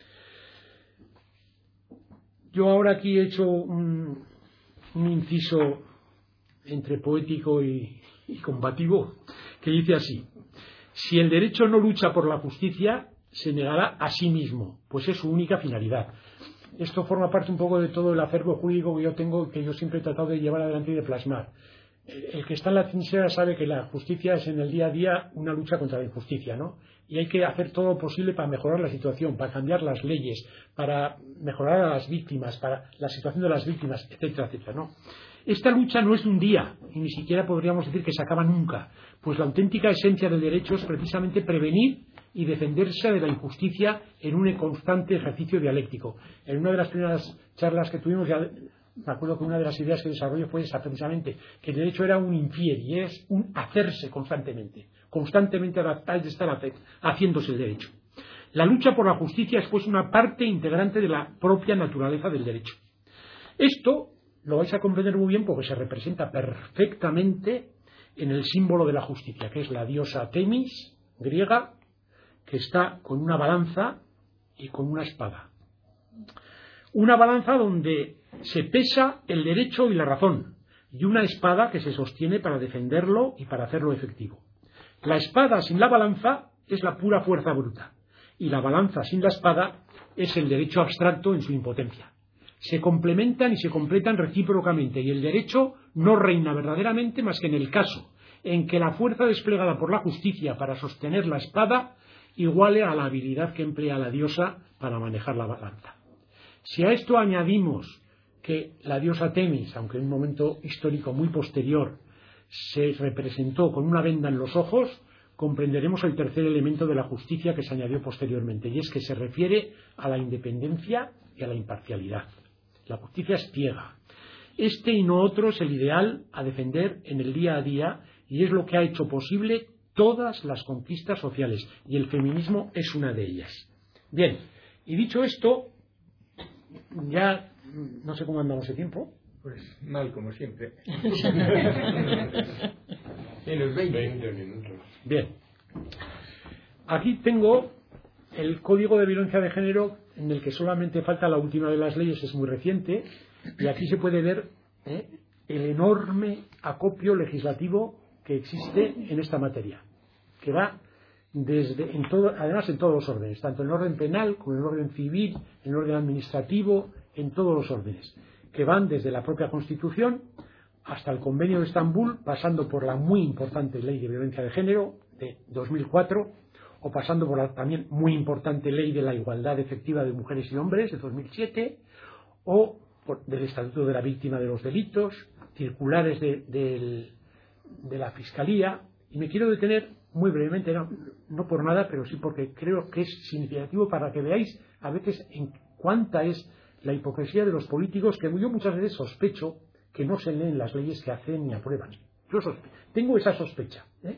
Yo ahora aquí he hecho un, un inciso entre poético y y combativo, que dice así: si el derecho no lucha por la justicia, se negará a sí mismo, pues es su única finalidad. Esto forma parte un poco de todo el acervo jurídico que yo tengo, que yo siempre he tratado de llevar adelante y de plasmar. El que está en la trinchera sabe que la justicia es en el día a día una lucha contra la injusticia, ¿no? Y hay que hacer todo lo posible para mejorar la situación, para cambiar las leyes, para mejorar a las víctimas, para la situación de las víctimas, etcétera, etcétera, ¿no? Esta lucha no es de un día, y ni siquiera podríamos decir que se acaba nunca, pues la auténtica esencia del derecho es precisamente prevenir y defenderse de la injusticia en un constante ejercicio dialéctico. En una de las primeras charlas que tuvimos, ya me acuerdo que una de las ideas que desarrollé fue esa precisamente, que el derecho era un infier y es un hacerse constantemente, constantemente hay de estar haciéndose el derecho. La lucha por la justicia es pues una parte integrante de la propia naturaleza del derecho. Esto lo vais a comprender muy bien porque se representa perfectamente en el símbolo de la justicia, que es la diosa Temis, griega, que está con una balanza y con una espada. Una balanza donde se pesa el derecho y la razón, y una espada que se sostiene para defenderlo y para hacerlo efectivo. La espada sin la balanza es la pura fuerza bruta, y la balanza sin la espada es el derecho abstracto en su impotencia. Se complementan y se completan recíprocamente, y el derecho no reina verdaderamente más que en el caso en que la fuerza desplegada por la justicia para sostener la espada iguale a la habilidad que emplea la diosa para manejar la balanza. Si a esto añadimos que la diosa Temis, aunque en un momento histórico muy posterior, se representó con una venda en los ojos, comprenderemos el tercer elemento de la justicia que se añadió posteriormente, y es que se refiere a la independencia y a la imparcialidad. La justicia es ciega. Este y no otro es el ideal a defender en el día a día, y es lo que ha hecho posible todas las conquistas sociales, y el feminismo es una de ellas. Bien, Y dicho esto, ya no sé cómo andamos de tiempo. Pues mal, como siempre. En los veinte minutos. Bien. Aquí tengo el Código de Violencia de Género, en el que solamente falta la última de las leyes, es muy reciente, y aquí se puede ver ¿eh? el enorme acopio legislativo que existe en esta materia, que va desde, en todo, además en todos los órdenes, tanto en el orden penal como en el orden civil, en el orden administrativo, en todos los órdenes, que van desde la propia Constitución hasta el Convenio de Estambul, pasando por la muy importante Ley de Violencia de Género de dos mil cuatro, o pasando por la también muy importante Ley de la Igualdad Efectiva de Mujeres y Hombres de dos mil siete, o por, del Estatuto de la Víctima de los Delitos, circulares de, de, de la Fiscalía. Y me quiero detener muy brevemente, no, no por nada, pero sí porque creo que es significativo para que veáis a veces en cuánta es la hipocresía de los políticos, que yo muchas veces sospecho que no se leen las leyes que hacen ni aprueban. Yo tengo esa sospecha, ¿eh?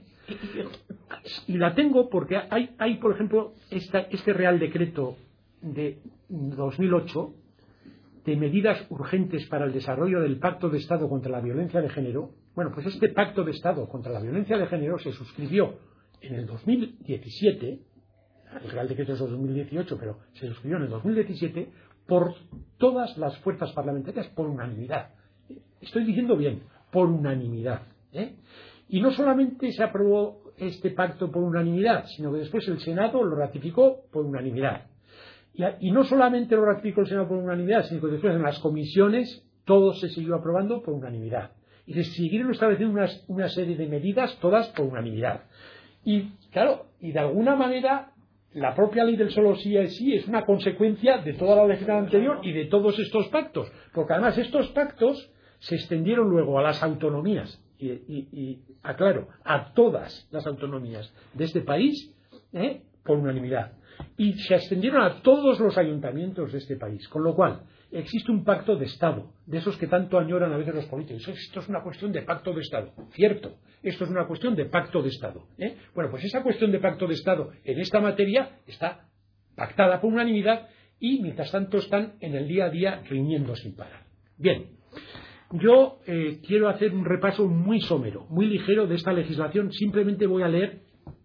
Y la tengo porque hay, hay por ejemplo, esta, este Real Decreto de dos mil ocho de medidas urgentes para el desarrollo del Pacto de Estado contra la Violencia de Género. Bueno, pues este Pacto de Estado contra la Violencia de Género se suscribió en el dos mil diecisiete, el Real Decreto es dos mil dieciocho, pero se suscribió en el dos mil diecisiete por todas las fuerzas parlamentarias por unanimidad. Estoy diciendo bien, por unanimidad, ¿eh? Y no solamente se aprobó este pacto por unanimidad, sino que después el Senado lo ratificó por unanimidad. Y, y no solamente lo ratificó el Senado por unanimidad, sino que después en las comisiones todo se siguió aprobando por unanimidad. Y se siguieron estableciendo unas, una serie de medidas, todas por unanimidad. Y claro, y de alguna manera la propia ley del solo sí es sí es una consecuencia de toda la legislación anterior y de todos estos pactos, porque además estos pactos se extendieron luego a las autonomías, y, y, y aclaro, a todas las autonomías de este país, ¿eh? por unanimidad, y se extendieron a todos los ayuntamientos de este país, con lo cual existe un pacto de Estado, de esos que tanto añoran a veces los políticos. Esto es una cuestión de pacto de Estado, cierto, esto es una cuestión de pacto de Estado, ¿eh? Bueno, pues esa cuestión de pacto de Estado en esta materia está pactada por unanimidad y mientras tanto están en el día a día riñendo sin parar. Bien, yo eh, quiero hacer un repaso muy somero, muy ligero de esta legislación. Simplemente voy a leer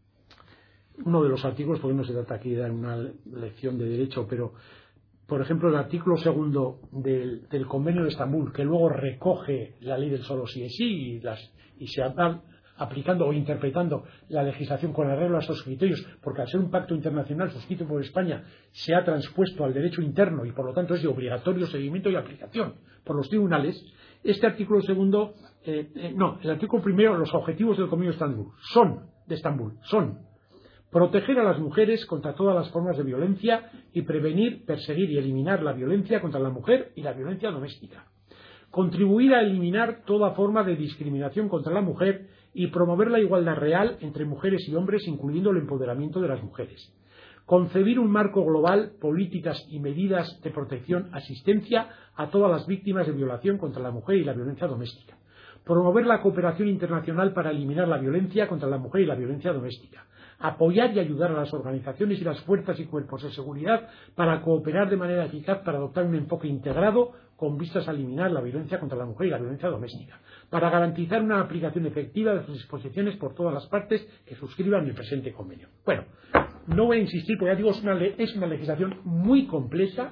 uno de los artículos, porque no se trata aquí de dar una lección de derecho, pero por ejemplo el artículo segundo del, del Convenio de Estambul, que luego recoge la ley del solo sí es sí y, las, y se va aplicando o interpretando la legislación con arreglo a esos criterios, porque al ser un pacto internacional suscrito por España se ha transpuesto al derecho interno y por lo tanto es de obligatorio seguimiento y aplicación por los tribunales. Este artículo segundo, eh, eh, no, el artículo primero, los objetivos del Convenio de Estambul son, de Estambul, son proteger a las mujeres contra todas las formas de violencia y prevenir, perseguir y eliminar la violencia contra la mujer y la violencia doméstica. Contribuir a eliminar toda forma de discriminación contra la mujer y promover la igualdad real entre mujeres y hombres, incluyendo el empoderamiento de las mujeres. Concebir un marco global, políticas y medidas de protección, asistencia a todas las víctimas de violación contra la mujer y la violencia doméstica. Promover la cooperación internacional para eliminar la violencia contra la mujer y la violencia doméstica. Apoyar y ayudar a las organizaciones y las fuerzas y cuerpos de seguridad para cooperar de manera eficaz para adoptar un enfoque integrado con vistas a eliminar la violencia contra la mujer y la violencia doméstica, para garantizar una aplicación efectiva de sus disposiciones por todas las partes que suscriban el presente convenio. Bueno, no voy a insistir, porque ya digo, es una, es una legislación muy completa,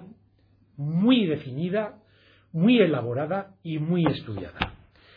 muy definida, muy elaborada y muy estudiada.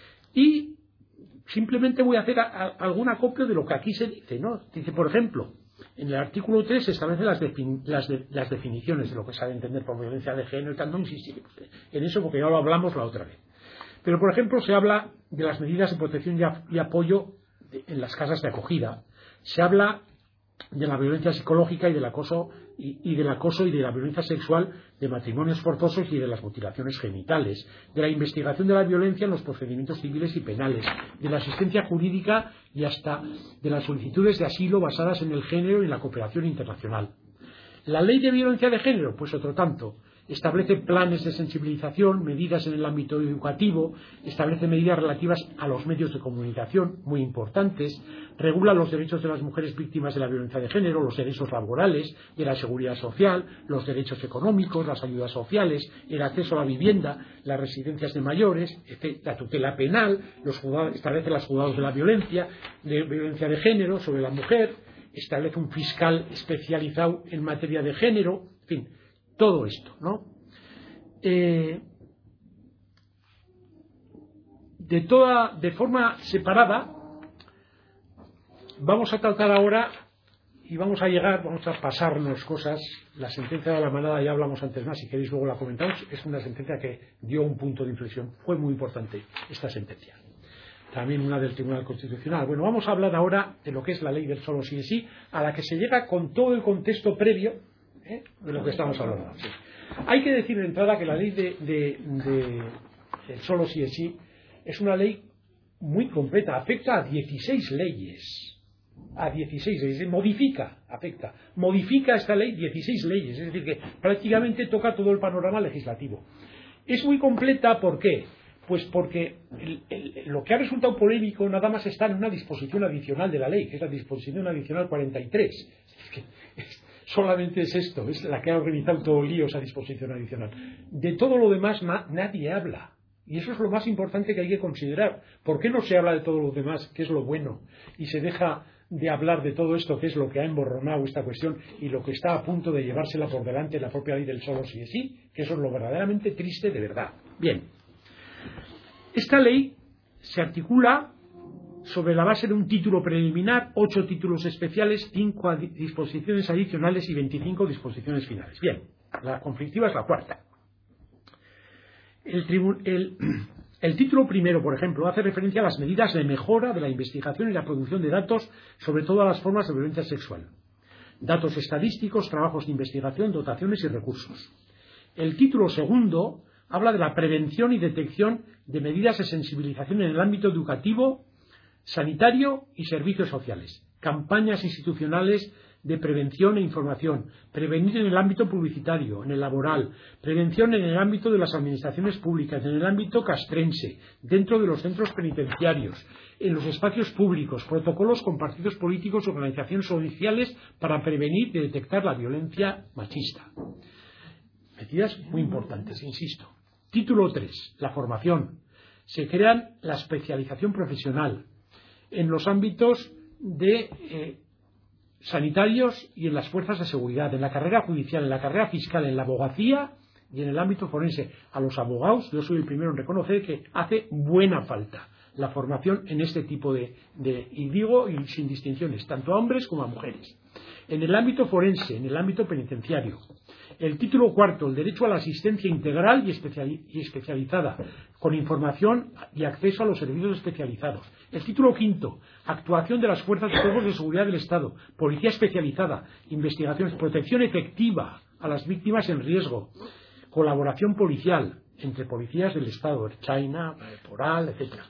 Y simplemente voy a hacer a, a, algún acopio de lo que aquí se dice, ¿no? Dice, por ejemplo, en el artículo tres se establecen las, defin, las, de, las definiciones de lo que se ha de entender por violencia de género y tal. No insistir en eso porque ya lo hablamos la otra vez. Pero, por ejemplo, se habla de las medidas de protección y, a, y apoyo de, en las casas de acogida. Se habla de la violencia psicológica y del acoso y, y del acoso y de la violencia sexual, de matrimonios forzosos y de las mutilaciones genitales, de la investigación de la violencia en los procedimientos civiles y penales, de la asistencia jurídica y hasta de las solicitudes de asilo basadas en el género y la cooperación internacional. La ley de violencia de género, pues otro tanto, establece planes de sensibilización, medidas en el ámbito educativo, establece medidas relativas a los medios de comunicación, muy importantes, regula los derechos de las mujeres víctimas de la violencia de género, los derechos laborales, de la seguridad social, los derechos económicos, las ayudas sociales, el acceso a la vivienda, las residencias de mayores, la tutela penal, los juzgados, establece los juzgados de la violencia, de violencia de género sobre la mujer, establece un fiscal especializado en materia de género, en fin, todo esto, ¿no? Eh, de toda, de forma separada, vamos a tratar ahora y vamos a llegar, vamos a pasarnos cosas. La sentencia de la manada ya hablamos antes más, si queréis luego la comentamos, es una sentencia que dio un punto de inflexión, fue muy importante esta sentencia. También una del Tribunal Constitucional. Bueno, vamos a hablar ahora de lo que es la ley del solo sí es sí, a la que se llega con todo el contexto previo, ¿eh?, de lo que estamos hablando. Sí. Hay que decir de entrada que la ley de, de, de el solo sí es sí es una ley muy completa, afecta a dieciséis leyes. A dieciséis leyes, modifica, afecta, modifica esta ley dieciséis leyes, es decir, que prácticamente toca todo el panorama legislativo. Es muy completa, ¿por qué? Pues porque el, el, lo que ha resultado polémico nada más está en una disposición adicional de la ley, que es la disposición adicional cuarenta y tres. Es que es, solamente es esto, es la que ha organizado todo el lío, esa disposición adicional. De todo lo demás na, nadie habla. Y eso es lo más importante que hay que considerar. ¿Por qué no se habla de todo lo demás, que es lo bueno, y se deja de hablar de todo esto, que es lo que ha emborronado esta cuestión y lo que está a punto de llevársela por delante la propia ley del solo sí es sí, que eso es lo verdaderamente triste de verdad? Bien, esta ley se articula sobre la base de un título preliminar, ocho títulos especiales, cinco disposiciones adicionales y veinticinco disposiciones finales. Bien, la conflictiva es la cuarta. El, el, el título primero, por ejemplo, hace referencia a las medidas de mejora de la investigación y la producción de datos sobre todas las formas de violencia sexual. Datos estadísticos, trabajos de investigación, dotaciones y recursos. El título segundo habla de la prevención y detección de medidas de sensibilización en el ámbito educativo, sanitario y servicios sociales. Campañas institucionales de prevención e información, prevenir en el ámbito publicitario, en el laboral, prevención en el ámbito de las administraciones públicas, en el ámbito castrense, dentro de los centros penitenciarios, en los espacios públicos, protocolos con partidos políticos y organizaciones sociales para prevenir y detectar la violencia machista. Medidas muy importantes, insisto. Título tres, la formación. Se crea la especialización profesional en los ámbitos de eh, sanitarios y en las fuerzas de seguridad, en la carrera judicial, en la carrera fiscal, en la abogacía y en el ámbito forense. A los abogados, yo soy el primero en reconocer que hace buena falta la formación en este tipo de, de y digo y sin distinciones, tanto a hombres como a mujeres. En el ámbito forense, en el ámbito penitenciario. El título cuarto, el derecho a la asistencia integral y, especial, y especializada, con información y acceso a los servicios especializados. El título quinto, actuación de las fuerzas y cuerpos de seguridad del Estado, policía especializada, investigaciones, protección efectiva a las víctimas en riesgo, colaboración policial entre policías del Estado, China, Poral, etcétera.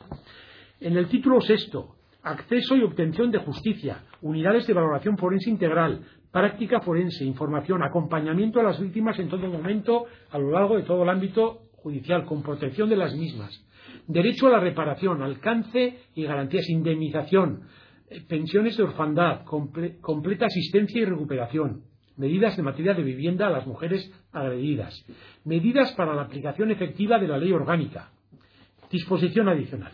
En el título sexto, acceso y obtención de justicia, unidades de valoración forense integral, práctica forense, información, acompañamiento a las víctimas en todo momento a lo largo de todo el ámbito judicial, con protección de las mismas. Derecho a la reparación, alcance y garantías, indemnización, pensiones de orfandad, comple completa asistencia y recuperación, medidas de materia de vivienda a las mujeres agredidas, medidas para la aplicación efectiva de la ley orgánica, disposición adicional.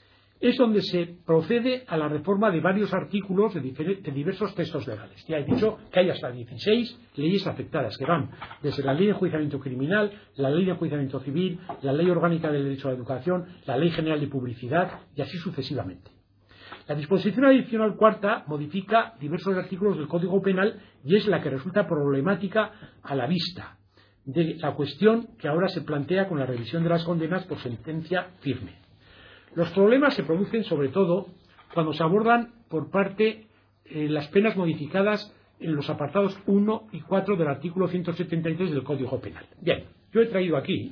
Es donde se procede a la reforma de varios artículos de, de diversos textos legales. Ya he dicho que hay hasta dieciséis leyes afectadas, que van desde la ley de enjuiciamiento criminal, la ley de enjuiciamiento civil, la ley orgánica del derecho a la educación, la ley general de publicidad y así sucesivamente. La disposición adicional cuarta modifica diversos artículos del Código Penal y es la que resulta problemática a la vista de la cuestión que ahora se plantea con la revisión de las condenas por sentencia firme. Los problemas se producen sobre todo cuando se abordan por parte eh, las penas modificadas en los apartados uno y cuatro del artículo ciento setenta y tres del Código Penal. Bien, yo he traído aquí,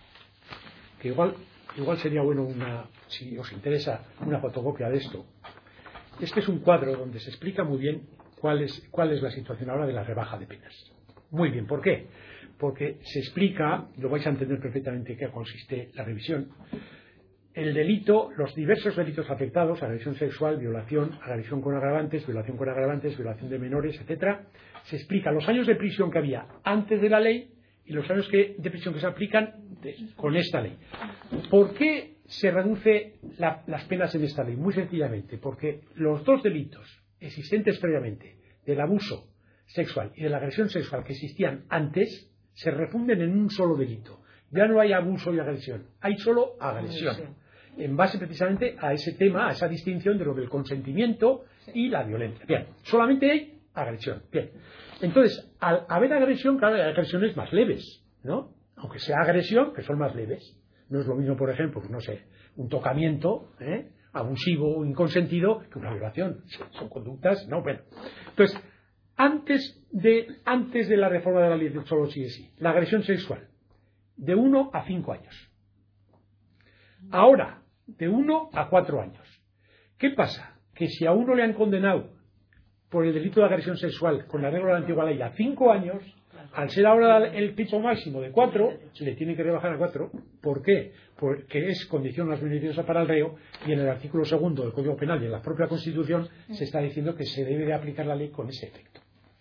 que igual, igual sería bueno, una, si os interesa, una fotocopia de esto. Este es un cuadro donde se explica muy bien cuál es, cuál es la situación ahora de la rebaja de penas. Muy bien, ¿por qué? porque se explica, lo vais a entender perfectamente en qué consiste la revisión. El delito, los diversos delitos afectados, agresión sexual, violación, agresión con agravantes, violación con agravantes, violación de menores, etcétera, se explica los años de prisión que había antes de la ley y los años que, de prisión que se aplican de, con esta ley. ¿Por qué se reduce la, las penas en esta ley? Muy sencillamente, porque los dos delitos existentes previamente, del abuso sexual y de la agresión sexual que existían antes, se refunden en un solo delito. Ya no hay abuso y agresión, hay solo agresión. En base precisamente a ese tema, a esa distinción de lo del consentimiento y la violencia. Bien, solamente hay agresión. Bien, entonces, al haber agresión, claro, hay agresiones más leves, ¿no? Aunque sea agresión, que son más leves. No es lo mismo, por ejemplo, pues no sé, un tocamiento, ¿eh? abusivo o inconsentido, que una violación. Son conductas, no, bueno. Entonces, antes de, antes de la reforma de la ley del solo sí es sí, la agresión sexual, de uno a cinco años. Ahora, de uno a cuatro años. ¿Qué pasa? Que si a uno le han condenado por el delito de agresión sexual con la regla de la antigua ley a cinco años, al ser ahora el tipo máximo de cuatro, se le tiene que rebajar a cuatro. ¿Por qué? Porque es condición más beneficiosa para el reo, y en el artículo segundo del Código Penal y en la propia Constitución se está diciendo que se debe de aplicar la ley con ese efecto.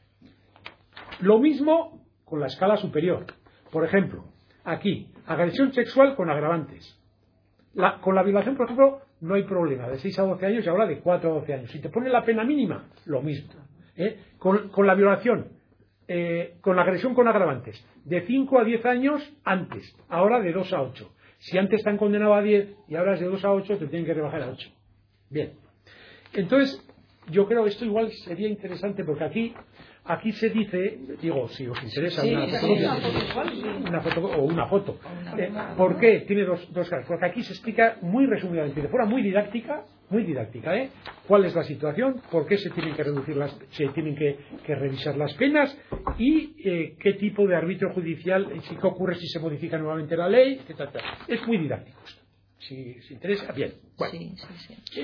Lo mismo con la escala superior. Por ejemplo, aquí, agresión sexual con agravantes. La, con la violación, por ejemplo, no hay problema, de seis a doce años y ahora de cuatro a doce años. Si te pone la pena mínima, lo mismo. ¿eh? Con, con la violación, eh, con la agresión con agravantes, de cinco a diez años antes, ahora de dos a ocho. Si antes te han condenado a diez y ahora es de dos a ocho, te tienen que rebajar a ocho. Bien. Entonces, yo creo que esto igual sería interesante porque aquí aquí se dice, digo, si os interesa sí, una, sí, foto, una foto o una foto. Eh, ¿Por qué? Tiene dos, dos casos. Porque aquí se explica muy resumidamente, de forma muy didáctica, muy didáctica, ¿eh? ¿Cuál es la situación? ¿Por qué se tienen que reducir las, se tienen que, que revisar las penas? Y eh, qué tipo de arbitrio judicial, si qué ocurre si se modifica nuevamente la ley, etcétera, etcétera. Es muy didáctico esto. Si os interesa, bien. Bueno. Sí, sí, sí.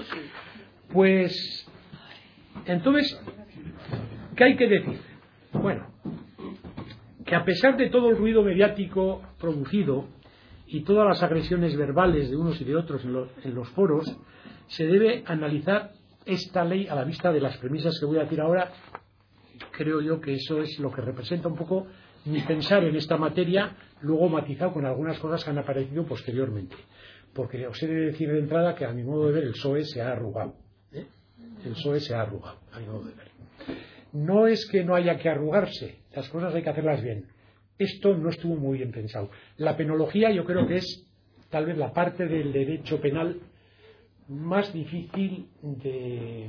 Pues entonces, ¿qué hay que decir? Bueno, que a pesar de todo el ruido mediático producido y todas las agresiones verbales de unos y de otros en los, en los foros, se debe analizar esta ley a la vista de las premisas que voy a decir ahora. Creo yo que eso es lo que representa un poco mi pensar en esta materia, luego matizado con algunas cosas que han aparecido posteriormente. Porque os he de decir de entrada que a mi modo de ver el P S O E se ha arrugado. ¿eh? El P S O E se ha arrugado, a mi modo de ver. No es que no haya que arrugarse, las cosas hay que hacerlas bien. Esto no estuvo muy bien pensado. La penología yo creo que es tal vez la parte del derecho penal más difícil de,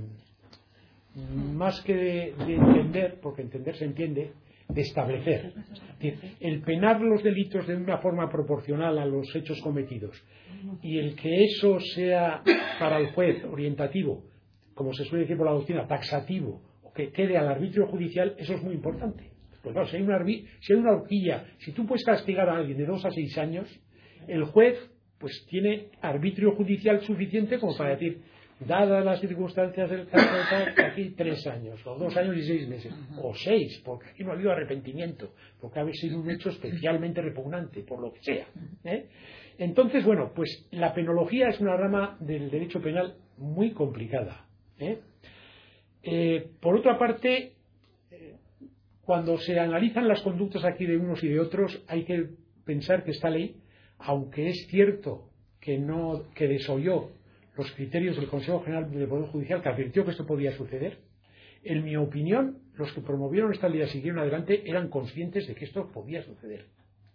más que de, de entender, porque entender se entiende, de establecer. Es decir, el penar los delitos de una forma proporcional a los hechos cometidos y el que eso sea para el juez orientativo, como se suele decir por la doctrina, taxativo, o que quede al arbitrio judicial, eso es muy importante. Pues claro, si hay una, si hay una horquilla, si tú puedes castigar a alguien de dos a seis años, el juez pues tiene arbitrio judicial suficiente como para decir, dadas las circunstancias del caso, aquí tres años, o dos años y seis meses, o seis, porque aquí no ha habido arrepentimiento, porque ha sido un hecho especialmente repugnante, por lo que sea. ¿eh? Entonces, bueno, pues la penología es una rama del derecho penal muy complicada. ¿eh? Eh, por otra parte, eh, cuando se analizan las conductas aquí de unos y de otros, hay que pensar que esta ley, aunque es cierto que no que desoyó los criterios del Consejo General del Poder Judicial, que advirtió que esto podía suceder, en mi opinión, los que promovieron esta ley y siguieron adelante eran conscientes de que esto podía suceder.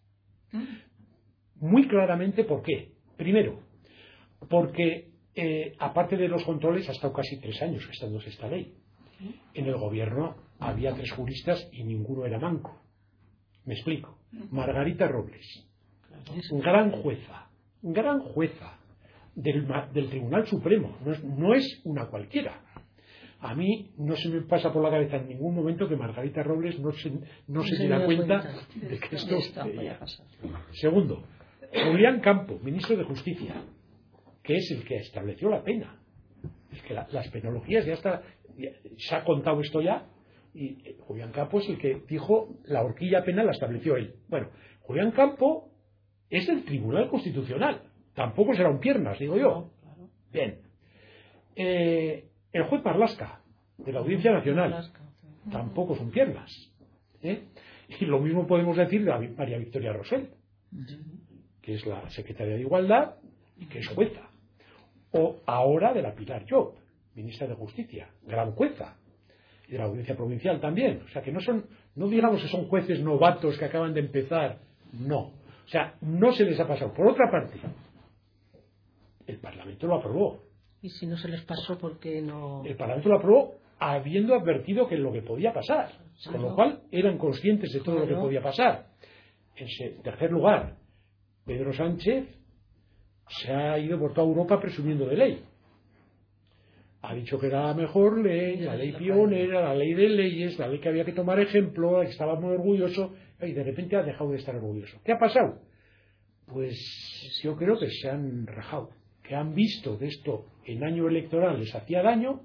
Muy claramente, ¿por qué? Primero, porque eh, aparte de los controles, ha estado casi tres años gestándose esta ley. En el gobierno había tres juristas y ninguno era manco. Me explico. Margarita Robles, gran jueza, gran jueza del, del Tribunal Supremo, no es, no es una cualquiera. A mí no se me pasa por la cabeza en ningún momento que Margarita Robles no se, no no se, se diera cuenta, cuenta de que esto sucedía. Segundo, Julián Campo, ministro de Justicia, que es el que estableció la pena. Es que la, las penologías ya está, ya, se ha contado esto ya. Y Julián Campo es el que dijo la horquilla penal la estableció él. Bueno, Julián Campo es el Tribunal Constitucional. Tampoco será un piernas, digo yo. Bien. Eh, el juez Marlaska, de la Audiencia Nacional, tampoco son piernas. ¿eh? Y lo mismo podemos decir de María Victoria Rosell, que es la secretaria de Igualdad y que es jueza. O ahora de la Pilar Llop, ministra de Justicia, gran jueza. Y de la Audiencia Provincial también. O sea, que no son, no digamos que son jueces novatos que acaban de empezar. No. O sea, no se les ha pasado. Por otra parte, el Parlamento lo aprobó. ¿Y si no se les pasó, por qué no? El Parlamento lo aprobó habiendo advertido que lo que podía pasar. Con lo cual eran conscientes de todo claro. lo que podía pasar. En tercer lugar, Pedro Sánchez se ha ido por toda Europa presumiendo de ley. Ha dicho que era la mejor ley, la ley pionera, la ley de leyes, la ley que había que tomar ejemplo, que estaba muy orgulloso, y de repente ha dejado de estar orgulloso. ¿Qué ha pasado? Pues yo creo que se han rajado, que han visto que esto en año electoral les hacía daño,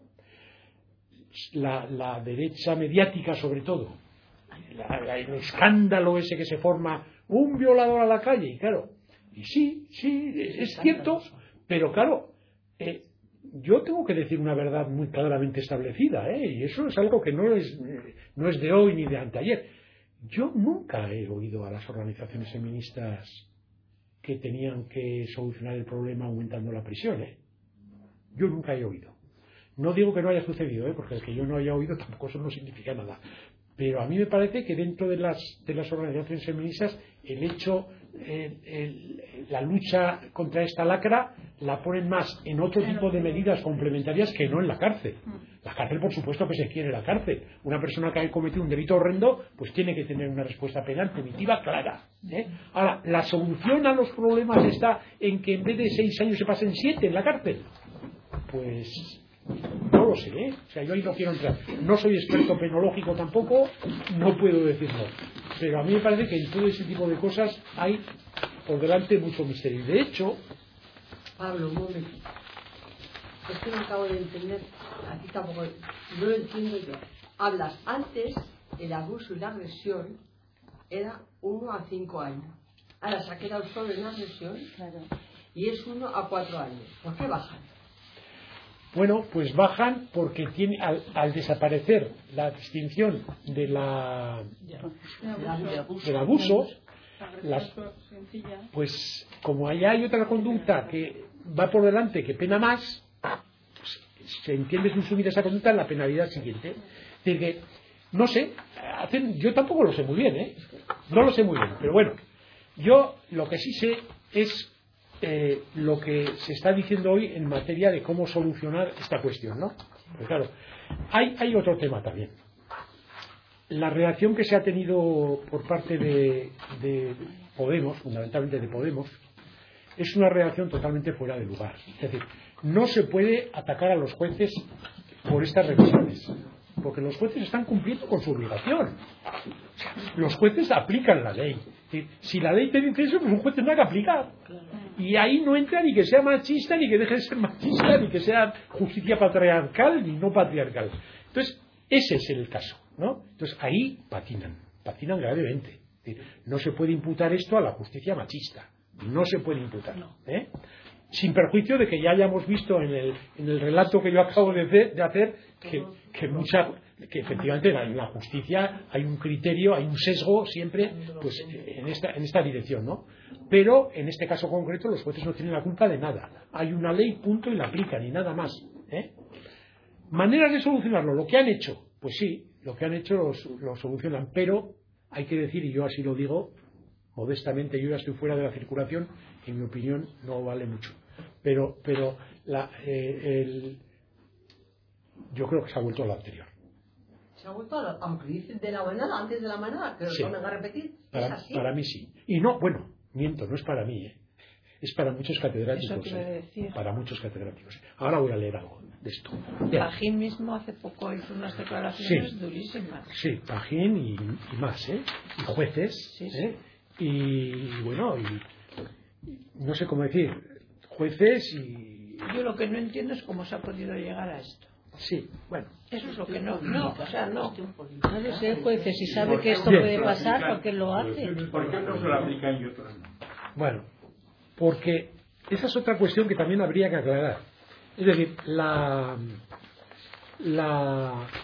la, la derecha mediática sobre todo, la, la, el escándalo ese que se forma, un violador a la calle, y claro, y sí, sí, es cierto, pero claro, eh, yo tengo que decir una verdad muy claramente establecida, ¿eh? Y eso es algo que no es, no es de hoy ni de anteayer. Yo nunca he oído a las organizaciones feministas que tenían que solucionar el problema aumentando la prisión, ¿eh? Yo nunca he oído. No digo que no haya sucedido, ¿eh? Porque el que yo no haya oído tampoco eso no significa nada. Pero a mí me parece que dentro de las, de las organizaciones feministas el hecho, el, el, la lucha contra esta lacra la ponen más en otro tipo de medidas complementarias que no en la cárcel. La cárcel, por supuesto que se quiere la cárcel. Una persona que ha cometido un delito horrendo pues tiene que tener una respuesta penal primitiva clara, ¿eh? Ahora, la solución a los problemas está en que en vez de seis años se pasen siete en la cárcel. Pues no lo sé, ¿eh? O sea, yo ahí no quiero entrar. No soy experto penológico tampoco, no puedo decirlo. Pero a mí me parece que en todo ese tipo de cosas hay por delante mucho misterio. Y de hecho... Pablo, un momento. Es que no acabo de entender, a ti tampoco, no lo entiendo yo. Hablas, antes el abuso y la agresión era uno a cinco años. Ahora se ha quedado solo en la agresión, claro, y es uno a cuatro años. ¿Por qué bajan? Bueno, pues bajan porque tiene, al, al desaparecer la distinción de la, del abuso, las, pues como allá hay otra conducta que va por delante que pena más, pues, se entiende subsumir esa conducta en la penalidad siguiente. Es decir, que, no sé, hacen, yo tampoco lo sé muy bien, ¿eh? No lo sé muy bien, pero bueno, yo lo que sí sé es Eh, lo que se está diciendo hoy en materia de cómo solucionar esta cuestión, ¿no? Pues claro, hay, hay otro tema también. La reacción que se ha tenido por parte de, de Podemos, fundamentalmente de Podemos, es una reacción totalmente fuera de lugar. Es decir, no se puede atacar a los jueces por estas revisiones, porque los jueces están cumpliendo con su obligación. Los jueces aplican la ley. Si la ley te dice eso, pues un juez tendrá que aplicar. Y ahí no entra ni que sea machista, ni que deje de ser machista, ni que sea justicia patriarcal, ni no patriarcal. Entonces, ese es el caso, ¿no? Entonces, ahí patinan, patinan gravemente. No se puede imputar esto a la justicia machista. No se puede imputar, ¿eh? Sin perjuicio de que ya hayamos visto en el, en el relato que yo acabo de hacer, de hacer que, que, mucha, que efectivamente en la justicia hay un criterio, hay un sesgo siempre pues, en, esta, en esta dirección, ¿no? Pero en este caso concreto los jueces no tienen la culpa de nada. Hay una ley, punto, y la aplican, y nada más, ¿eh? Maneras de solucionarlo, lo que han hecho, pues sí, lo que han hecho lo, lo solucionan, pero hay que decir, y yo así lo digo modestamente, yo ya estoy fuera de la circulación, y en mi opinión no vale mucho. Pero, pero la, eh, el, yo creo que se ha vuelto a lo anterior. Se ha vuelto a lo, aunque dicen de la manada, antes de la manada, que sí. Lo van a repetir. Para, ¿Es así? Para mí sí. Y no, bueno, miento, no es para mí, ¿eh? Es para muchos catedráticos. Eso ¿eh? decir. Para muchos catedráticos. Ahora voy a leer algo de esto. Pajín mismo hace poco hizo unas declaraciones sí. durísimas. Sí, Pajín y, y más, ¿eh? Y jueces, sí, sí. ¿eh? Y bueno, y no sé cómo decir, jueces y... Yo lo que no entiendo es cómo se ha podido llegar a esto. Sí, bueno. Eso es lo que no, no, o sea, no. No lo sé, jueces, si sabe que esto Bien. puede pasar, ¿por qué lo hace? ¿Por qué no se lo aplican y otros no? Bueno, porque esa es otra cuestión que también habría que aclarar. Es decir, la, la,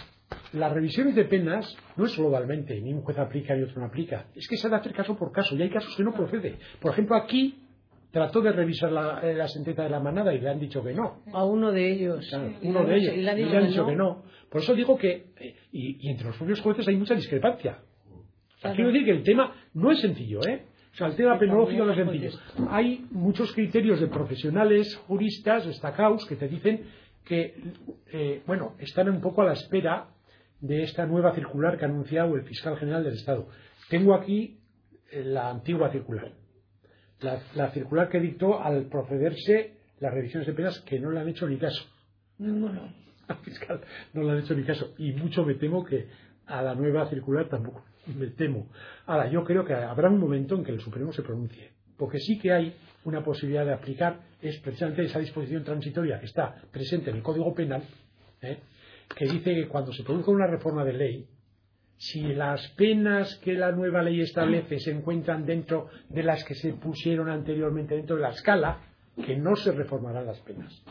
las revisiones de penas no es globalmente, ni un juez aplica y otro no aplica. Es que se ha de hacer caso por caso y hay casos que no procede. Por ejemplo, aquí trató de revisar la, la sentencia de la manada y le han dicho que no. A uno de ellos. Claro, uno de ellos. Y le han y dicho, le han que, dicho no. que no. Por eso digo que, eh, y, y entre los propios jueces hay mucha discrepancia. O sea, Claro. quiero decir que el tema no es sencillo, ¿eh? O sea, el tema Sí, penológico no es también, sencillo. pues, Hay muchos criterios de profesionales, juristas, destacados, que te dicen que, eh, bueno, están un poco a la espera de esta nueva circular que ha anunciado el fiscal general del Estado. Tengo aquí eh, la antigua circular. La, la circular que dictó al procederse las revisiones de penas, que no le han hecho ni caso. Ninguno. Al fiscal no le han hecho ni caso. Y mucho me temo que a la nueva circular tampoco. Me temo. Ahora, yo creo que habrá un momento en que el Supremo se pronuncie. Porque sí que hay una posibilidad de aplicar, es precisamente esa disposición transitoria que está presente en el Código Penal, ¿eh? que dice que cuando se produzca una reforma de ley, si las penas que la nueva ley establece se encuentran dentro de las que se pusieron anteriormente dentro de la escala, que no se reformarán las penas.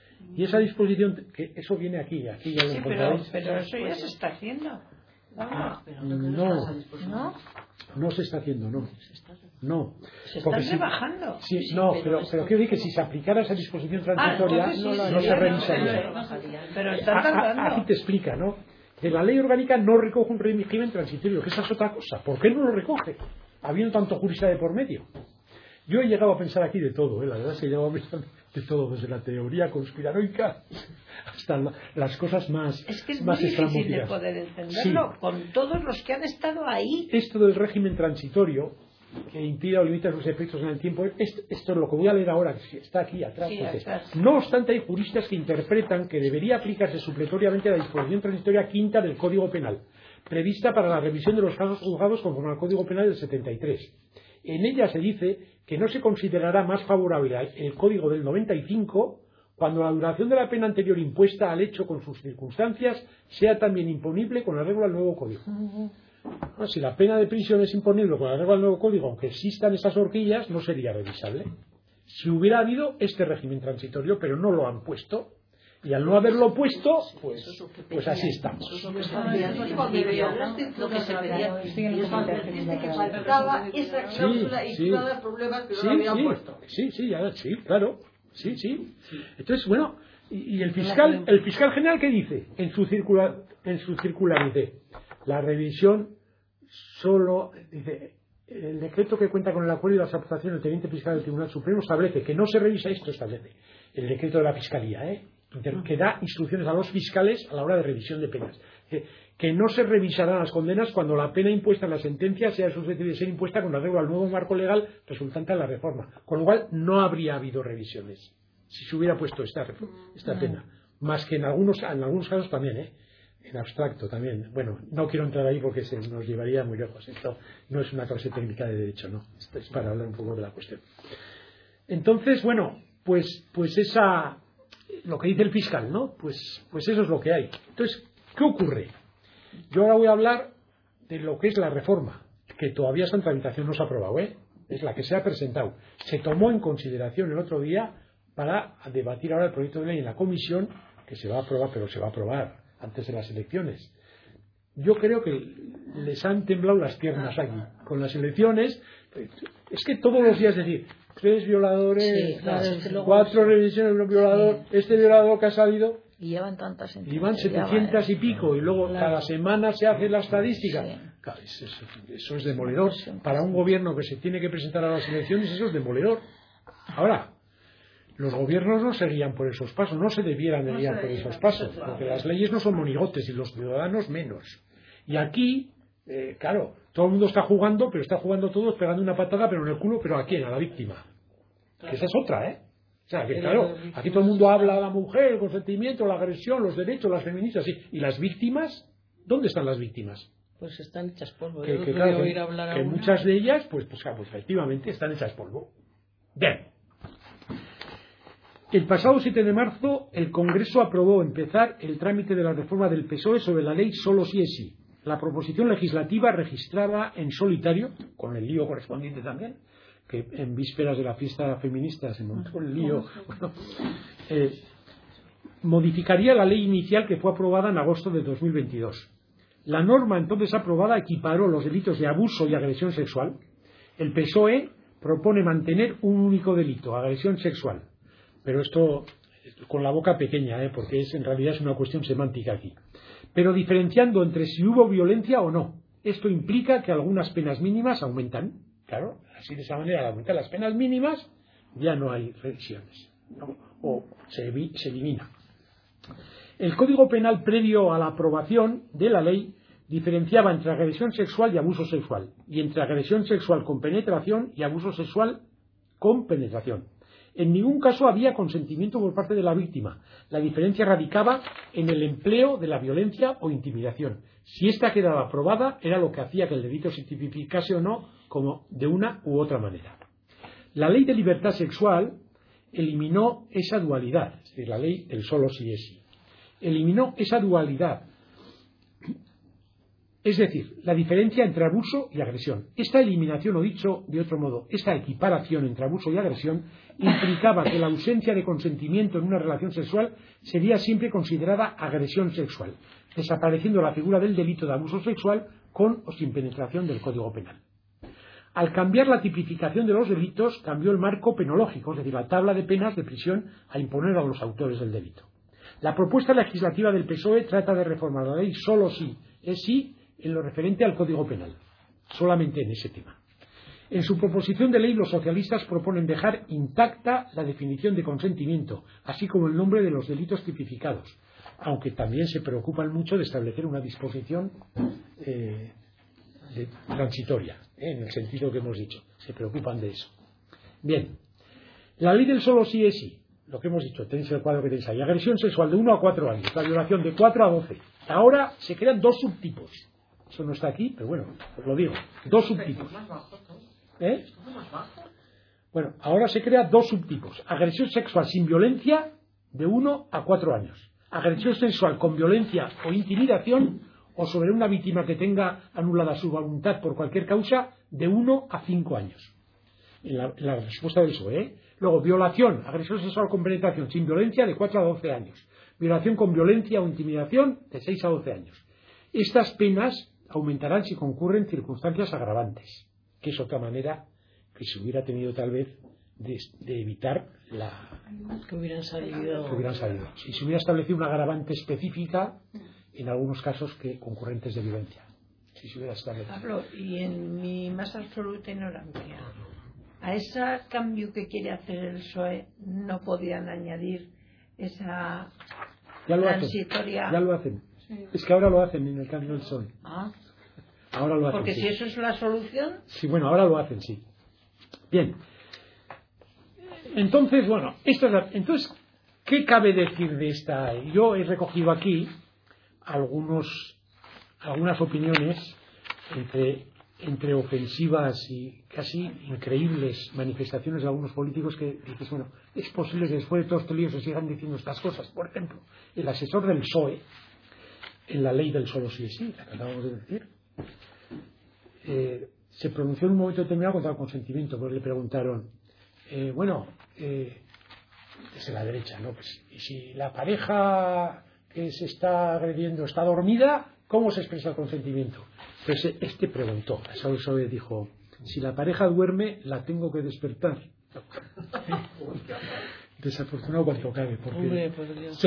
Y esa disposición, que eso viene aquí, aquí ya lo Sí, pero, encontraréis. pero eso ya se está haciendo. Vamos. No, ¿No? no se está haciendo, no. No. Se Porque están si- rebajando. sí, no, pero, pero quiero decir que si se aplicara esa disposición transitoria, Ah, entonces sí, no, sí, se sí, revisaría. Pero A- están a- tardando. Aquí te explica, ¿no? Que la ley orgánica no recoge un régimen transitorio, que esa es otra cosa. ¿Por qué no lo recoge? Habiendo tanto jurista de por medio. Yo he llegado a pensar aquí de todo, ¿eh? La verdad es que he llegado a pensar de todo, desde la teoría conspiranoica hasta la- las cosas más, Es que es más muy difícil de estrambóticas. poder entenderlo Sí. con todos los que han estado ahí. Esto del régimen transitorio, que impida o limita sus efectos en el tiempo, esto, esto es lo que voy a leer ahora, que está aquí atrás. Sí, Dice, atrás. no obstante, hay juristas que interpretan que debería aplicarse supletoriamente la disposición transitoria quinta del Código Penal, prevista para la revisión de los casos juzgados conforme al Código Penal del setenta y tres. En ella se dice que no se considerará más favorable el Código del noventa y cinco cuando la duración de la pena anterior impuesta al hecho con sus circunstancias sea también imponible con arreglo al nuevo Código. Bueno, si la pena de prisión es imponible con arreglo al nuevo Código, aunque existan esas horquillas, no sería revisable. Si hubiera habido este régimen transitorio, pero no lo han puesto, y al no haberlo puesto, pues, pues así estamos. Lo que se pedía, dice que faltaba esa cláusula y Sí, que iba a dar problemas que no sí, lo habían sí, puesto. sí, sí, ya, sí, claro, sí, sí. Entonces, bueno, y, y el fiscal, el fiscal general, ¿qué dice? En su circular, en su circular dice, la revisión solo, dice, el decreto que cuenta con el acuerdo y las aportaciones del teniente fiscal del Tribunal Supremo establece que no se revisa esto, establece el decreto de la Fiscalía, ¿eh? que da instrucciones a los fiscales a la hora de revisión de penas, que, que no se revisarán las condenas cuando la pena impuesta en la sentencia sea susceptible de ser impuesta con arreglo al nuevo marco legal resultante de la reforma, con lo cual no habría habido revisiones si se hubiera puesto esta, esta pena, más que en algunos, en algunos casos también, ¿eh? En abstracto también. Bueno, no quiero entrar ahí porque se nos llevaría muy lejos. Esto no es una clase técnica de derecho, no. Esto es para hablar un poco de la cuestión. Entonces, bueno, pues, pues esa, lo que dice el fiscal, ¿no? Pues, pues eso es lo que hay. Entonces, ¿qué ocurre? Yo ahora voy a hablar de lo que es la reforma, que todavía está en tramitación, no se ha aprobado, ¿eh? Es la que se ha presentado. Se tomó en consideración el otro día para debatir ahora el proyecto de ley en la comisión, que se va a aprobar, pero se va a aprobar antes de las elecciones. Yo creo que les han temblado las piernas aquí con las elecciones. Es que todos los días decir tres violadores, Sí, claro, es que luego cuatro sí. revisiones de un violador, Sí. este violador que ha salido, Y llevan tantas y van sentencias. ya va, setecientas ¿eh? y pico, y luego Claro. cada semana se hace la estadística. Sí. Claro, eso, es, eso es demoledor. Para un gobierno que se tiene que presentar a las elecciones, eso es demoledor. Ahora, los gobiernos no seguían por esos pasos, no se debieran de guiar por esos pasos, porque las leyes no son monigotes y los ciudadanos menos. Y aquí, eh, claro, todo el mundo está jugando, pero está jugando todos pegando una patada, pero en el culo, pero ¿a quién? A la víctima. Que esa es otra, ¿eh? O sea, que claro, aquí todo el mundo habla a la mujer, el consentimiento, la agresión, los derechos, las feministas, sí. ¿Y las víctimas? ¿Dónde están las víctimas? Pues están hechas polvo. Que, Yo que, no claro, puedo que- oír hablar a que una. muchas de ellas, pues, pues, claro, pues efectivamente están hechas polvo. Bien. El pasado siete de marzo el Congreso aprobó empezar el trámite de la reforma del P S O E sobre la ley Solo sí es sí. La proposición legislativa registrada en solitario, con el lío correspondiente también, que en vísperas de la fiesta feminista se montó el lío, bueno, eh, modificaría la ley inicial que fue aprobada en agosto de dos mil veintidós. La norma entonces aprobada equiparó los delitos de abuso y agresión sexual. El P S O E propone mantener un único delito, agresión sexual. Pero esto con la boca pequeña, ¿eh? Porque es, en realidad es una cuestión semántica aquí. Pero diferenciando entre si hubo violencia o no. Esto implica que algunas penas mínimas aumentan. Claro, así de esa manera, al aumentar las penas mínimas, ya no hay revisiones, ¿no? O se, se elimina. El Código Penal previo a la aprobación de la ley diferenciaba entre agresión sexual y abuso sexual, y entre agresión sexual con penetración y abuso sexual con penetración. En ningún caso había consentimiento por parte de la víctima. La diferencia radicaba en el empleo de la violencia o intimidación. Si ésta quedaba aprobada, era lo que hacía que el delito se tipificase o no como de una u otra manera. La ley de libertad sexual eliminó esa dualidad, es decir, la ley del solo sí es sí. Eliminó esa dualidad, es decir, la diferencia entre abuso y agresión. Esta eliminación, o dicho de otro modo, esta equiparación entre abuso y agresión, implicaba que la ausencia de consentimiento en una relación sexual sería siempre considerada agresión sexual, desapareciendo la figura del delito de abuso sexual con o sin penetración del Código Penal. Al cambiar la tipificación de los delitos, cambió el marco penológico, es decir, la tabla de penas de prisión a imponer a los autores del delito. La propuesta legislativa del P S O E trata de reformar la ley solo sí es sí en lo referente al Código Penal, solamente en ese tema. En su proposición de ley, los socialistas proponen dejar intacta la definición de consentimiento, así como el nombre de los delitos tipificados, aunque también se preocupan mucho de establecer una disposición eh, de, transitoria, eh, en el sentido que hemos dicho. Se preocupan de eso. Bien, la ley del solo sí es sí, lo que hemos dicho, tenéis el cuadro que tenéis ahí. Agresión sexual de uno a cuatro años, la violación de cuatro a doce. Ahora se crean dos subtipos. Eso no está aquí, pero bueno, os lo digo. Dos subtipos. ¿Eh? Bueno, ahora se crean dos subtipos. Agresión sexual sin violencia de uno a cuatro años. Agresión sexual con violencia o intimidación o sobre una víctima que tenga anulada su voluntad por cualquier causa de uno a cinco años. En la, en la respuesta de eso, ¿eh? Luego, violación, agresión sexual con penetración sin violencia de cuatro a doce años. Violación con violencia o intimidación de seis a doce años. Estas penas aumentarán si concurren circunstancias agravantes, que es otra manera que se hubiera tenido tal vez de, de evitar la que hubieran salido. que hubieran salido. Si se hubiera establecido una agravante específica en algunos casos que concurrentes de violencia. Si se hubiera establecido. Pablo, y en mi más absoluta ignorancia, a ese cambio que quiere hacer el P S O E no podían añadir esa ya lo transitoria. Hacen, ya lo hacen. Sí. Es que ahora lo hacen en el cambio del P S O E. Ah. Ahora lo hacen. Porque sí. si eso es la solución. Sí, bueno, ahora lo hacen, sí. Bien. Entonces, bueno, esto es la, entonces, ¿qué cabe decir de esta? Yo he recogido aquí algunos, algunas opiniones entre, entre ofensivas y casi increíbles manifestaciones de algunos políticos que dices, bueno, es posible que después de todos estos líos se sigan diciendo estas cosas. Por ejemplo, el asesor del P S O E, en la ley del solo sí es sí, la que acabamos de decir, eh, se pronunció en un momento determinado contra el consentimiento, porque le preguntaron, eh, bueno, eh, desde la derecha, ¿no? Pues, y si la pareja que se está agrediendo está dormida, ¿cómo se expresa el consentimiento? Pues este preguntó, el P S O E dijo, si la pareja duerme, la tengo que despertar. Desafortunado cuanto cabe, porque Hombre, por Dios.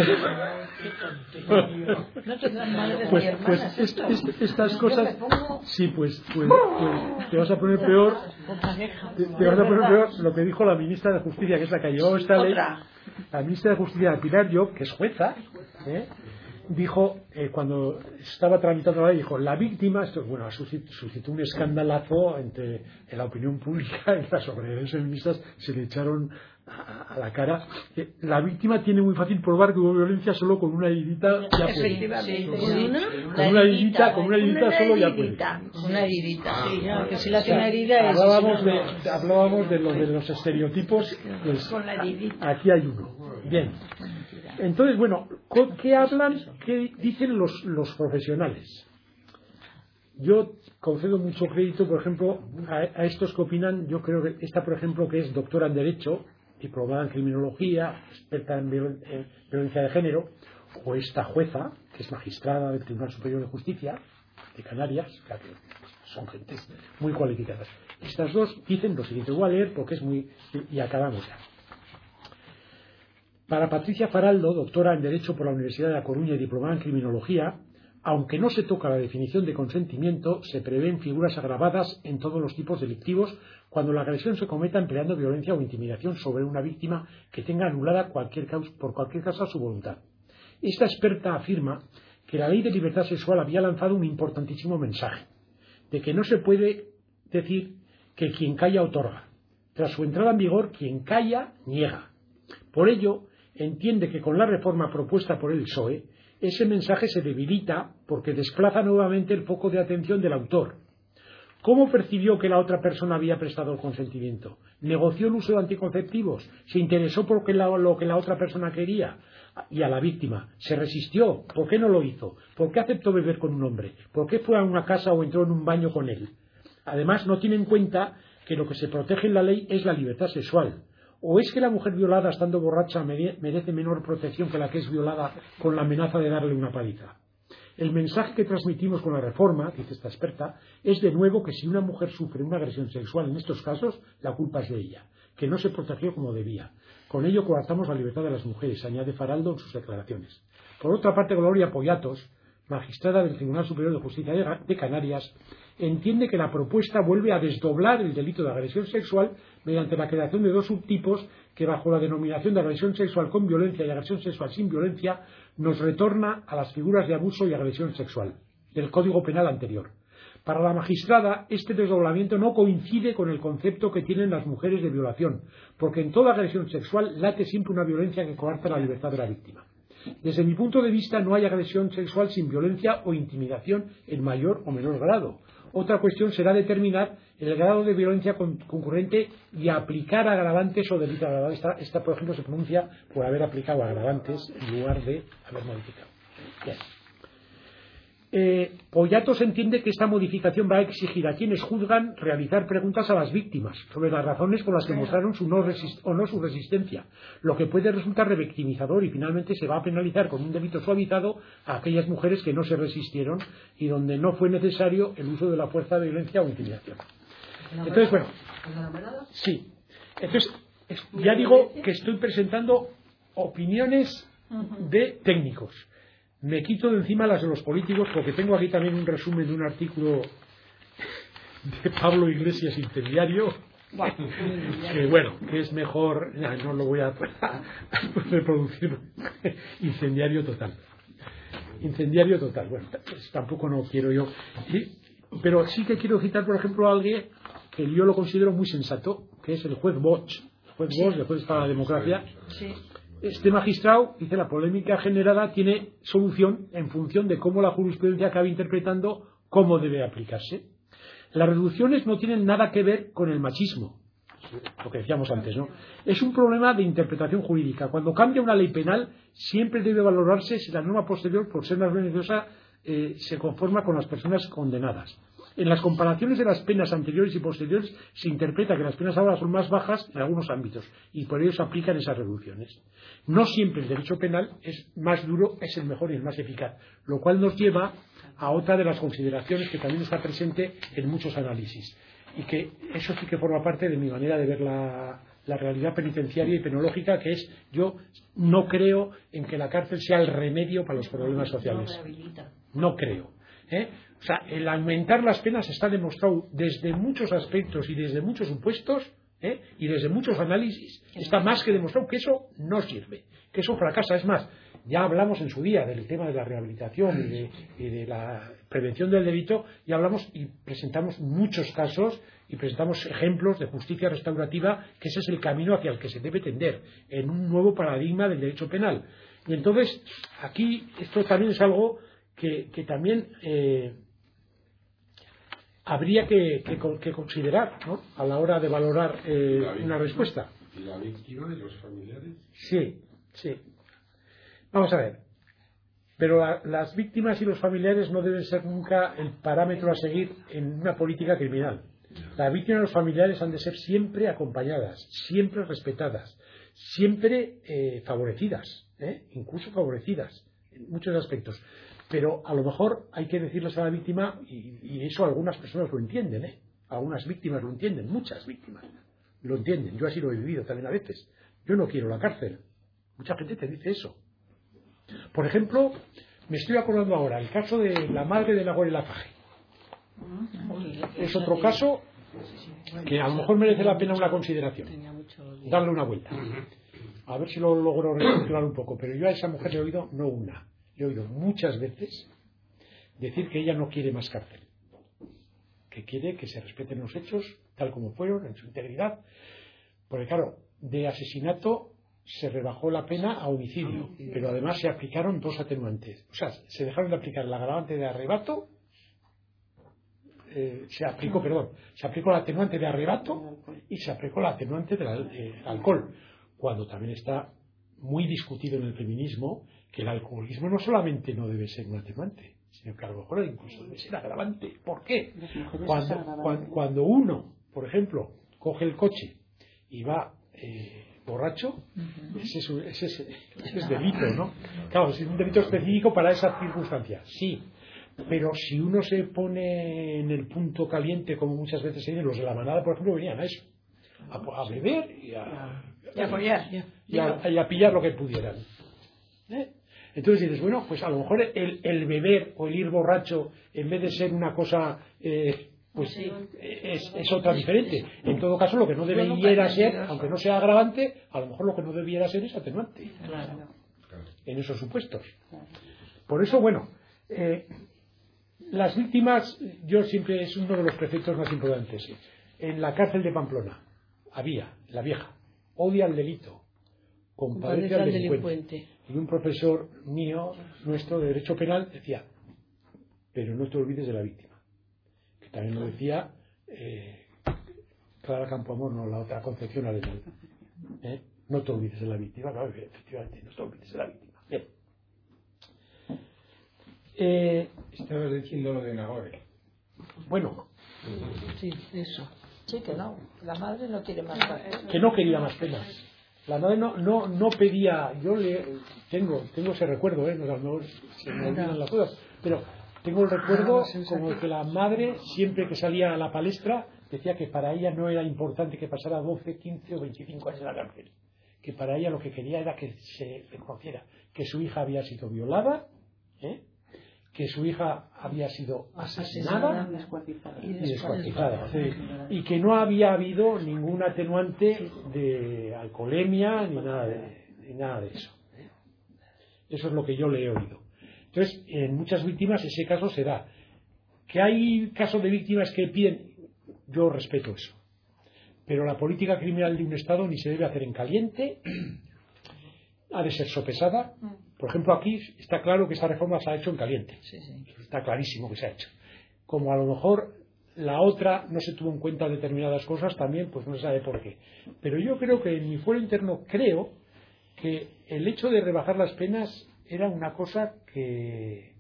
No tendrán madres pues, ni hermanas. pues est, est, estas cosas sí, pues, pues, pues te vas a poner peor te, te vas a poner peor lo que dijo la ministra de Justicia, que es la que ha llevado esta ley, la ministra de Justicia, Pilar Llop, que es jueza, ¿eh? dijo, eh, cuando estaba tramitando la ley, dijo, la víctima, esto bueno, suscitó un escandalazo entre en la opinión pública y las organizaciones feministas se le echaron a, a la cara. Eh, la víctima tiene muy fácil probar que hubo violencia solo con una heridita ya puede. Efectivamente. Con ¿Sí? una, con una heridita, con una heridita solo ya puede. Una heridita, sí, no, que si la O sea, hace una herida es... hablábamos de, hablábamos de, lo, de los estereotipos, pues Con la heridita. aquí hay uno. Bien. Entonces, bueno, ¿qué hablan, qué dicen los, los profesionales? Yo concedo mucho crédito, por ejemplo, a, a estos que opinan. Yo creo que esta, por ejemplo, que es doctora en Derecho, diplomada en Criminología, experta en, viol, en violencia de género, o esta jueza, que es magistrada del Tribunal Superior de Justicia de Canarias, claro, son gentes muy cualificadas. Estas dos dicen lo siguiente, voy a leer porque es muy... y acabamos ya. Para Patricia Faraldo, doctora en Derecho por la Universidad de La Coruña y diplomada en Criminología, aunque no se toca la definición de consentimiento, se prevén figuras agravadas en todos los tipos delictivos cuando la agresión se cometa empleando violencia o intimidación sobre una víctima que tenga anulada cualquier causa, por cualquier causa su voluntad. Esta experta afirma que la Ley de Libertad Sexual había lanzado un importantísimo mensaje, de que no se puede decir que quien calla otorga. Tras su entrada en vigor, quien calla niega. Por ello, entiende que con la reforma propuesta por el P S O E, ese mensaje se debilita porque desplaza nuevamente el foco de atención del autor. ¿Cómo percibió que la otra persona había prestado el consentimiento? ¿Negoció el uso de anticonceptivos? ¿Se interesó por lo que la otra persona quería? Y a la víctima, ¿se resistió? ¿Por qué no lo hizo? ¿Por qué aceptó beber con un hombre? ¿Por qué fue a una casa o entró en un baño con él? Además, no tiene en cuenta que lo que se protege en la ley es la libertad sexual. ¿O es que la mujer violada estando borracha merece menor protección que la que es violada con la amenaza de darle una paliza? El mensaje que transmitimos con la reforma, dice esta experta, es de nuevo que si una mujer sufre una agresión sexual en estos casos, la culpa es de ella, que no se protegió como debía. Con ello coartamos la libertad de las mujeres, añade Faraldo en sus declaraciones. Por otra parte, Gloria Poyatos, magistrada del Tribunal Superior de Justicia de Canarias, entiende que la propuesta vuelve a desdoblar el delito de agresión sexual mediante la creación de dos subtipos que, bajo la denominación de agresión sexual con violencia y agresión sexual sin violencia, nos retorna a las figuras de abuso y agresión sexual del Código Penal anterior. Para la magistrada, este desdoblamiento no coincide con el concepto que tienen las mujeres de violación, porque en toda agresión sexual late siempre una violencia que coarta la libertad de la víctima. Desde mi punto de vista, no hay agresión sexual sin violencia o intimidación en mayor o menor grado. Otra cuestión será determinar el grado de violencia concurrente y aplicar agravantes o delito agravado. Esta, esta, por ejemplo, se pronuncia por haber aplicado agravantes en lugar de haber modificado. Bien. Eh, Poyatos entiende que esta modificación va a exigir a quienes juzgan realizar preguntas a las víctimas sobre las razones por las que mostraron su no resist- o no su resistencia, lo que puede resultar revictimizador y finalmente se va a penalizar con un delito suavizado a aquellas mujeres que no se resistieron y donde no fue necesario el uso de la fuerza, violencia o intimidación. Entonces, bueno, sí. Entonces, ya digo que estoy presentando opiniones de técnicos. Me quito de encima las de los políticos porque tengo aquí también un resumen de un artículo de Pablo Iglesias, incendiario, que bueno, que es mejor, ya, no lo voy a, a reproducir, incendiario total. Incendiario total, bueno, pues tampoco no quiero yo. Y, pero sí que quiero citar, por ejemplo, a alguien que yo lo considero muy sensato, que es el juez Bosch, el juez Bosch, el juez para la democracia. Sí. Este magistrado dice la polémica generada tiene solución en función de cómo la jurisprudencia acabe interpretando cómo debe aplicarse. Las reducciones no tienen nada que ver con el machismo, lo que decíamos antes, ¿no? Es un problema de interpretación jurídica. Cuando cambia una ley penal, siempre debe valorarse si la norma posterior, por ser más beneficiosa, eh, se conforma con las personas condenadas. En las comparaciones de las penas anteriores y posteriores se interpreta que las penas ahora son más bajas en algunos ámbitos y por ello se aplican esas reducciones. No siempre el derecho penal es más duro, es el mejor y el más eficaz, lo cual nos lleva a otra de las consideraciones que también está presente en muchos análisis y que eso sí que forma parte de mi manera de ver la, la realidad penitenciaria y penológica, que es, yo no creo en que la cárcel sea el remedio para los problemas sociales. No creo. ¿Eh? O sea, el aumentar las penas está demostrado desde muchos aspectos y desde muchos supuestos, ¿eh? y desde muchos análisis, está más que demostrado que eso no sirve, que eso fracasa. Es más, Ya hablamos en su día del tema de la rehabilitación y de, y de la prevención del delito, y hablamos y presentamos muchos casos y presentamos ejemplos de justicia restaurativa, que ese es el camino hacia el que se debe tender, en un nuevo paradigma del derecho penal. Y entonces, aquí, esto también es algo que, que también eh, habría que, que, que considerar, ¿no?, a la hora de valorar eh, una respuesta. ¿Y la víctima y los familiares? Sí, sí. Vamos a ver. Pero la, las víctimas y los familiares no deben ser nunca el parámetro a seguir en una política criminal. Las víctimas y los familiares han de ser siempre acompañadas, siempre respetadas, siempre eh, favorecidas, ¿eh? incluso favorecidas en muchos aspectos. Pero a lo mejor hay que decirles a la víctima, y, y eso algunas personas lo entienden, ¿eh? algunas víctimas lo entienden, muchas víctimas lo entienden. Yo así lo he vivido también a veces. Yo no quiero la cárcel. Mucha gente te dice eso. Por ejemplo, me estoy acordando ahora el caso de la madre de Nagore Laffage. Es otro caso que a lo mejor merece la pena una consideración, darle una vuelta, a ver si lo logro recapitular un poco. Pero yo a esa mujer le he oído, no una, le he oído muchas veces decir que ella no quiere más cárcel, que quiere que se respeten los hechos tal como fueron, en su integridad, porque claro, de asesinato se rebajó la pena a homicidio, pero además se aplicaron dos atenuantes. O sea, se dejaron de aplicar el agravante de arrebato, eh, se aplicó, perdón, se aplicó el atenuante de arrebato y se aplicó el atenuante del eh, alcohol, cuando también está muy discutido en el feminismo que el alcoholismo no solamente no debe ser un atenuante, sino que a lo mejor incluso debe ser agravante. ¿Por qué? Cuando, cuando, cuando uno, por ejemplo, coge el coche y va eh, borracho, uh-huh. ese, es, ese, es, ese es delito, ¿no? Claro, es un delito específico para esa circunstancia, sí, pero si uno se pone en el punto caliente, como muchas veces se dice, los de la manada, por ejemplo, venían a eso, a, a beber y a, y a apoyar y a, y a pillar lo que pudieran, ¿eh? Entonces dices, bueno, pues a lo mejor el, el beber o el ir borracho, en vez de ser una cosa eh, pues sí. es, es otra diferente. En todo caso, lo que no debiera ser, aunque no sea agravante, a lo mejor lo que no debiera ser es atenuante. Claro. En esos supuestos. Por eso, bueno, eh, las víctimas, yo siempre, es uno de los preceptos más importantes. En la cárcel de Pamplona había, la vieja, odia al delito, compadece al delincuente. delincuente. Y un profesor mío, nuestro, de Derecho Penal, decía, pero no te olvides de la víctima. También lo decía eh, Clara Campoamor, no la otra, Concepción Arenal. ¿Eh? No te olvides de la víctima, claro, efectivamente, no te olvides de la víctima. Bien. Eh, Estabas diciendo lo de Nagore. Bueno. Sí, eso. Sí, que no. La madre no quiere más penas. Que no quería más penas. La madre no, no, no pedía. Yo le tengo, tengo ese recuerdo, ¿eh? No, no, se me olvidan las cosas, pero tengo el recuerdo como que la madre, siempre que salía a la palestra, decía que para ella no era importante que pasara doce, quince o veinticinco años en la cárcel, que para ella lo que quería era que se reconociera que su hija había sido violada, ¿eh? que su hija había sido asesinada y descuartizada, sí, y que no había habido ningún atenuante de alcoholemia ni nada de, ni nada de eso, ¿eh? Eso es lo que yo le he oído. Entonces, en muchas víctimas ese caso se da. Que hay casos de víctimas que piden, yo respeto eso. Pero la política criminal de un Estado ni se debe hacer en caliente, ha de ser sopesada. Por ejemplo, aquí está claro que esta reforma se ha hecho en caliente. Sí, sí. Está clarísimo que se ha hecho. Como a lo mejor la otra no se tuvo en cuenta determinadas cosas, también pues no se sabe por qué. Pero yo creo que en mi fuero interno creo que el hecho de rebajar las penas era una cosa que,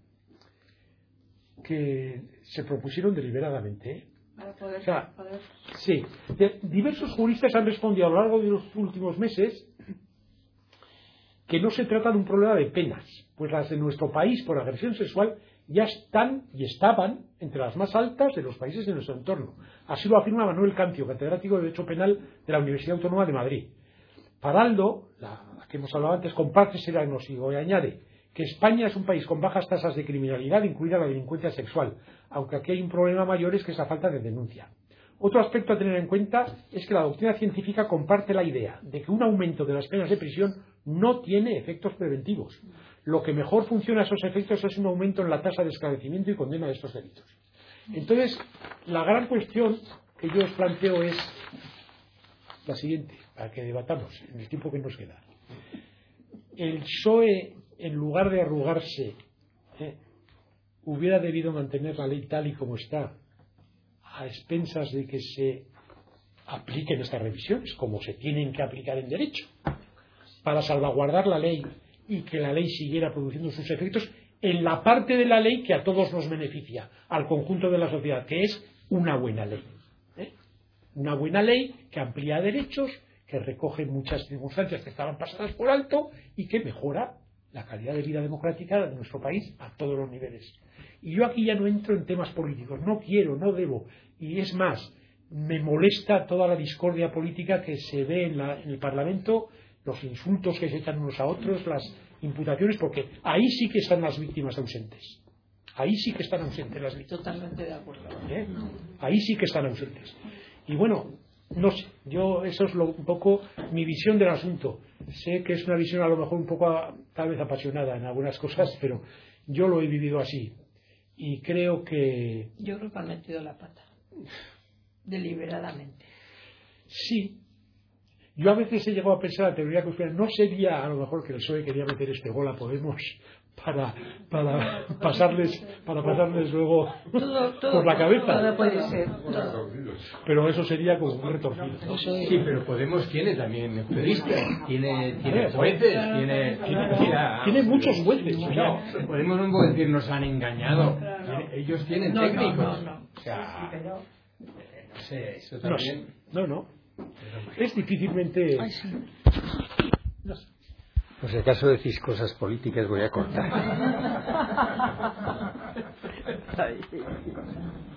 que se propusieron deliberadamente, ¿eh? Para poder, o sea, poder... Sí, de, diversos juristas han respondido a lo largo de los últimos meses que no se trata de un problema de penas, pues las de nuestro país por agresión sexual ya están y estaban entre las más altas de los países de nuestro entorno. Así lo afirma Manuel Cancio, catedrático de Derecho Penal de la Universidad Autónoma de Madrid. Paraldo, la que hemos hablado antes, comparte ese diagnóstico y añade que España es un país con bajas tasas de criminalidad, incluida la delincuencia sexual, aunque aquí hay un problema mayor, es que es la falta de denuncia. Otro aspecto a tener en cuenta es que la doctrina científica comparte la idea de que un aumento de las penas de prisión no tiene efectos preventivos. lo que mejor funciona a esos efectos es un aumento en la tasa de esclarecimiento y condena de estos delitos. Entonces, la gran cuestión que yo os planteo es la siguiente, para que debatamos en el tiempo que nos queda. El P S O E, en lugar de arrugarse, ¿eh? hubiera debido mantener la ley tal y como está, a expensas de que se apliquen estas revisiones, como se tienen que aplicar en derecho, para salvaguardar la ley y que la ley siguiera produciendo sus efectos en la parte de la ley que a todos nos beneficia, al conjunto de la sociedad, que es una buena ley. ¿eh? Una buena ley que amplía derechos, que recoge muchas circunstancias que estaban pasadas por alto y que mejora la calidad de vida democrática de nuestro país a todos los niveles. Y yo aquí ya no entro en temas políticos, no quiero, no debo, y es más, me molesta toda la discordia política que se ve en, la, en el Parlamento, los insultos que se echan unos a otros, las imputaciones, porque ahí sí que están las víctimas ausentes. Ahí sí que están ausentes las víctimas. Totalmente de acuerdo. ¿Eh? Ahí sí que están ausentes. Y bueno, no sé, yo eso es lo, un poco mi visión del asunto. Sé que es una visión a lo mejor un poco a, tal vez apasionada en algunas cosas, pero yo lo he vivido así. Y creo que... Yo creo que han metido la pata. Deliberadamente. Sí. Yo a veces he llegado a pensar la teoría conspirativa. No sería a lo mejor que el P S O E quería meter este gol a Podemos para, para pasarles para pasarles luego todo, todo, por la cabeza. Todo puede ser. Todo. Pero eso sería como un retorcido. Sí, pero Podemos tiene también periodistas, tiene, tiene jueces, tiene, tiene, tiene, tiene muchos jueces. O sea, no, Podemos no puede decir nos han engañado. Tiene, ellos tienen no, técnicos. No, no, no. O sea, no sé, eso no, también. no, no. Es difícilmente. Ay, sí. No sé. Pues si acaso decís cosas políticas voy a cortar.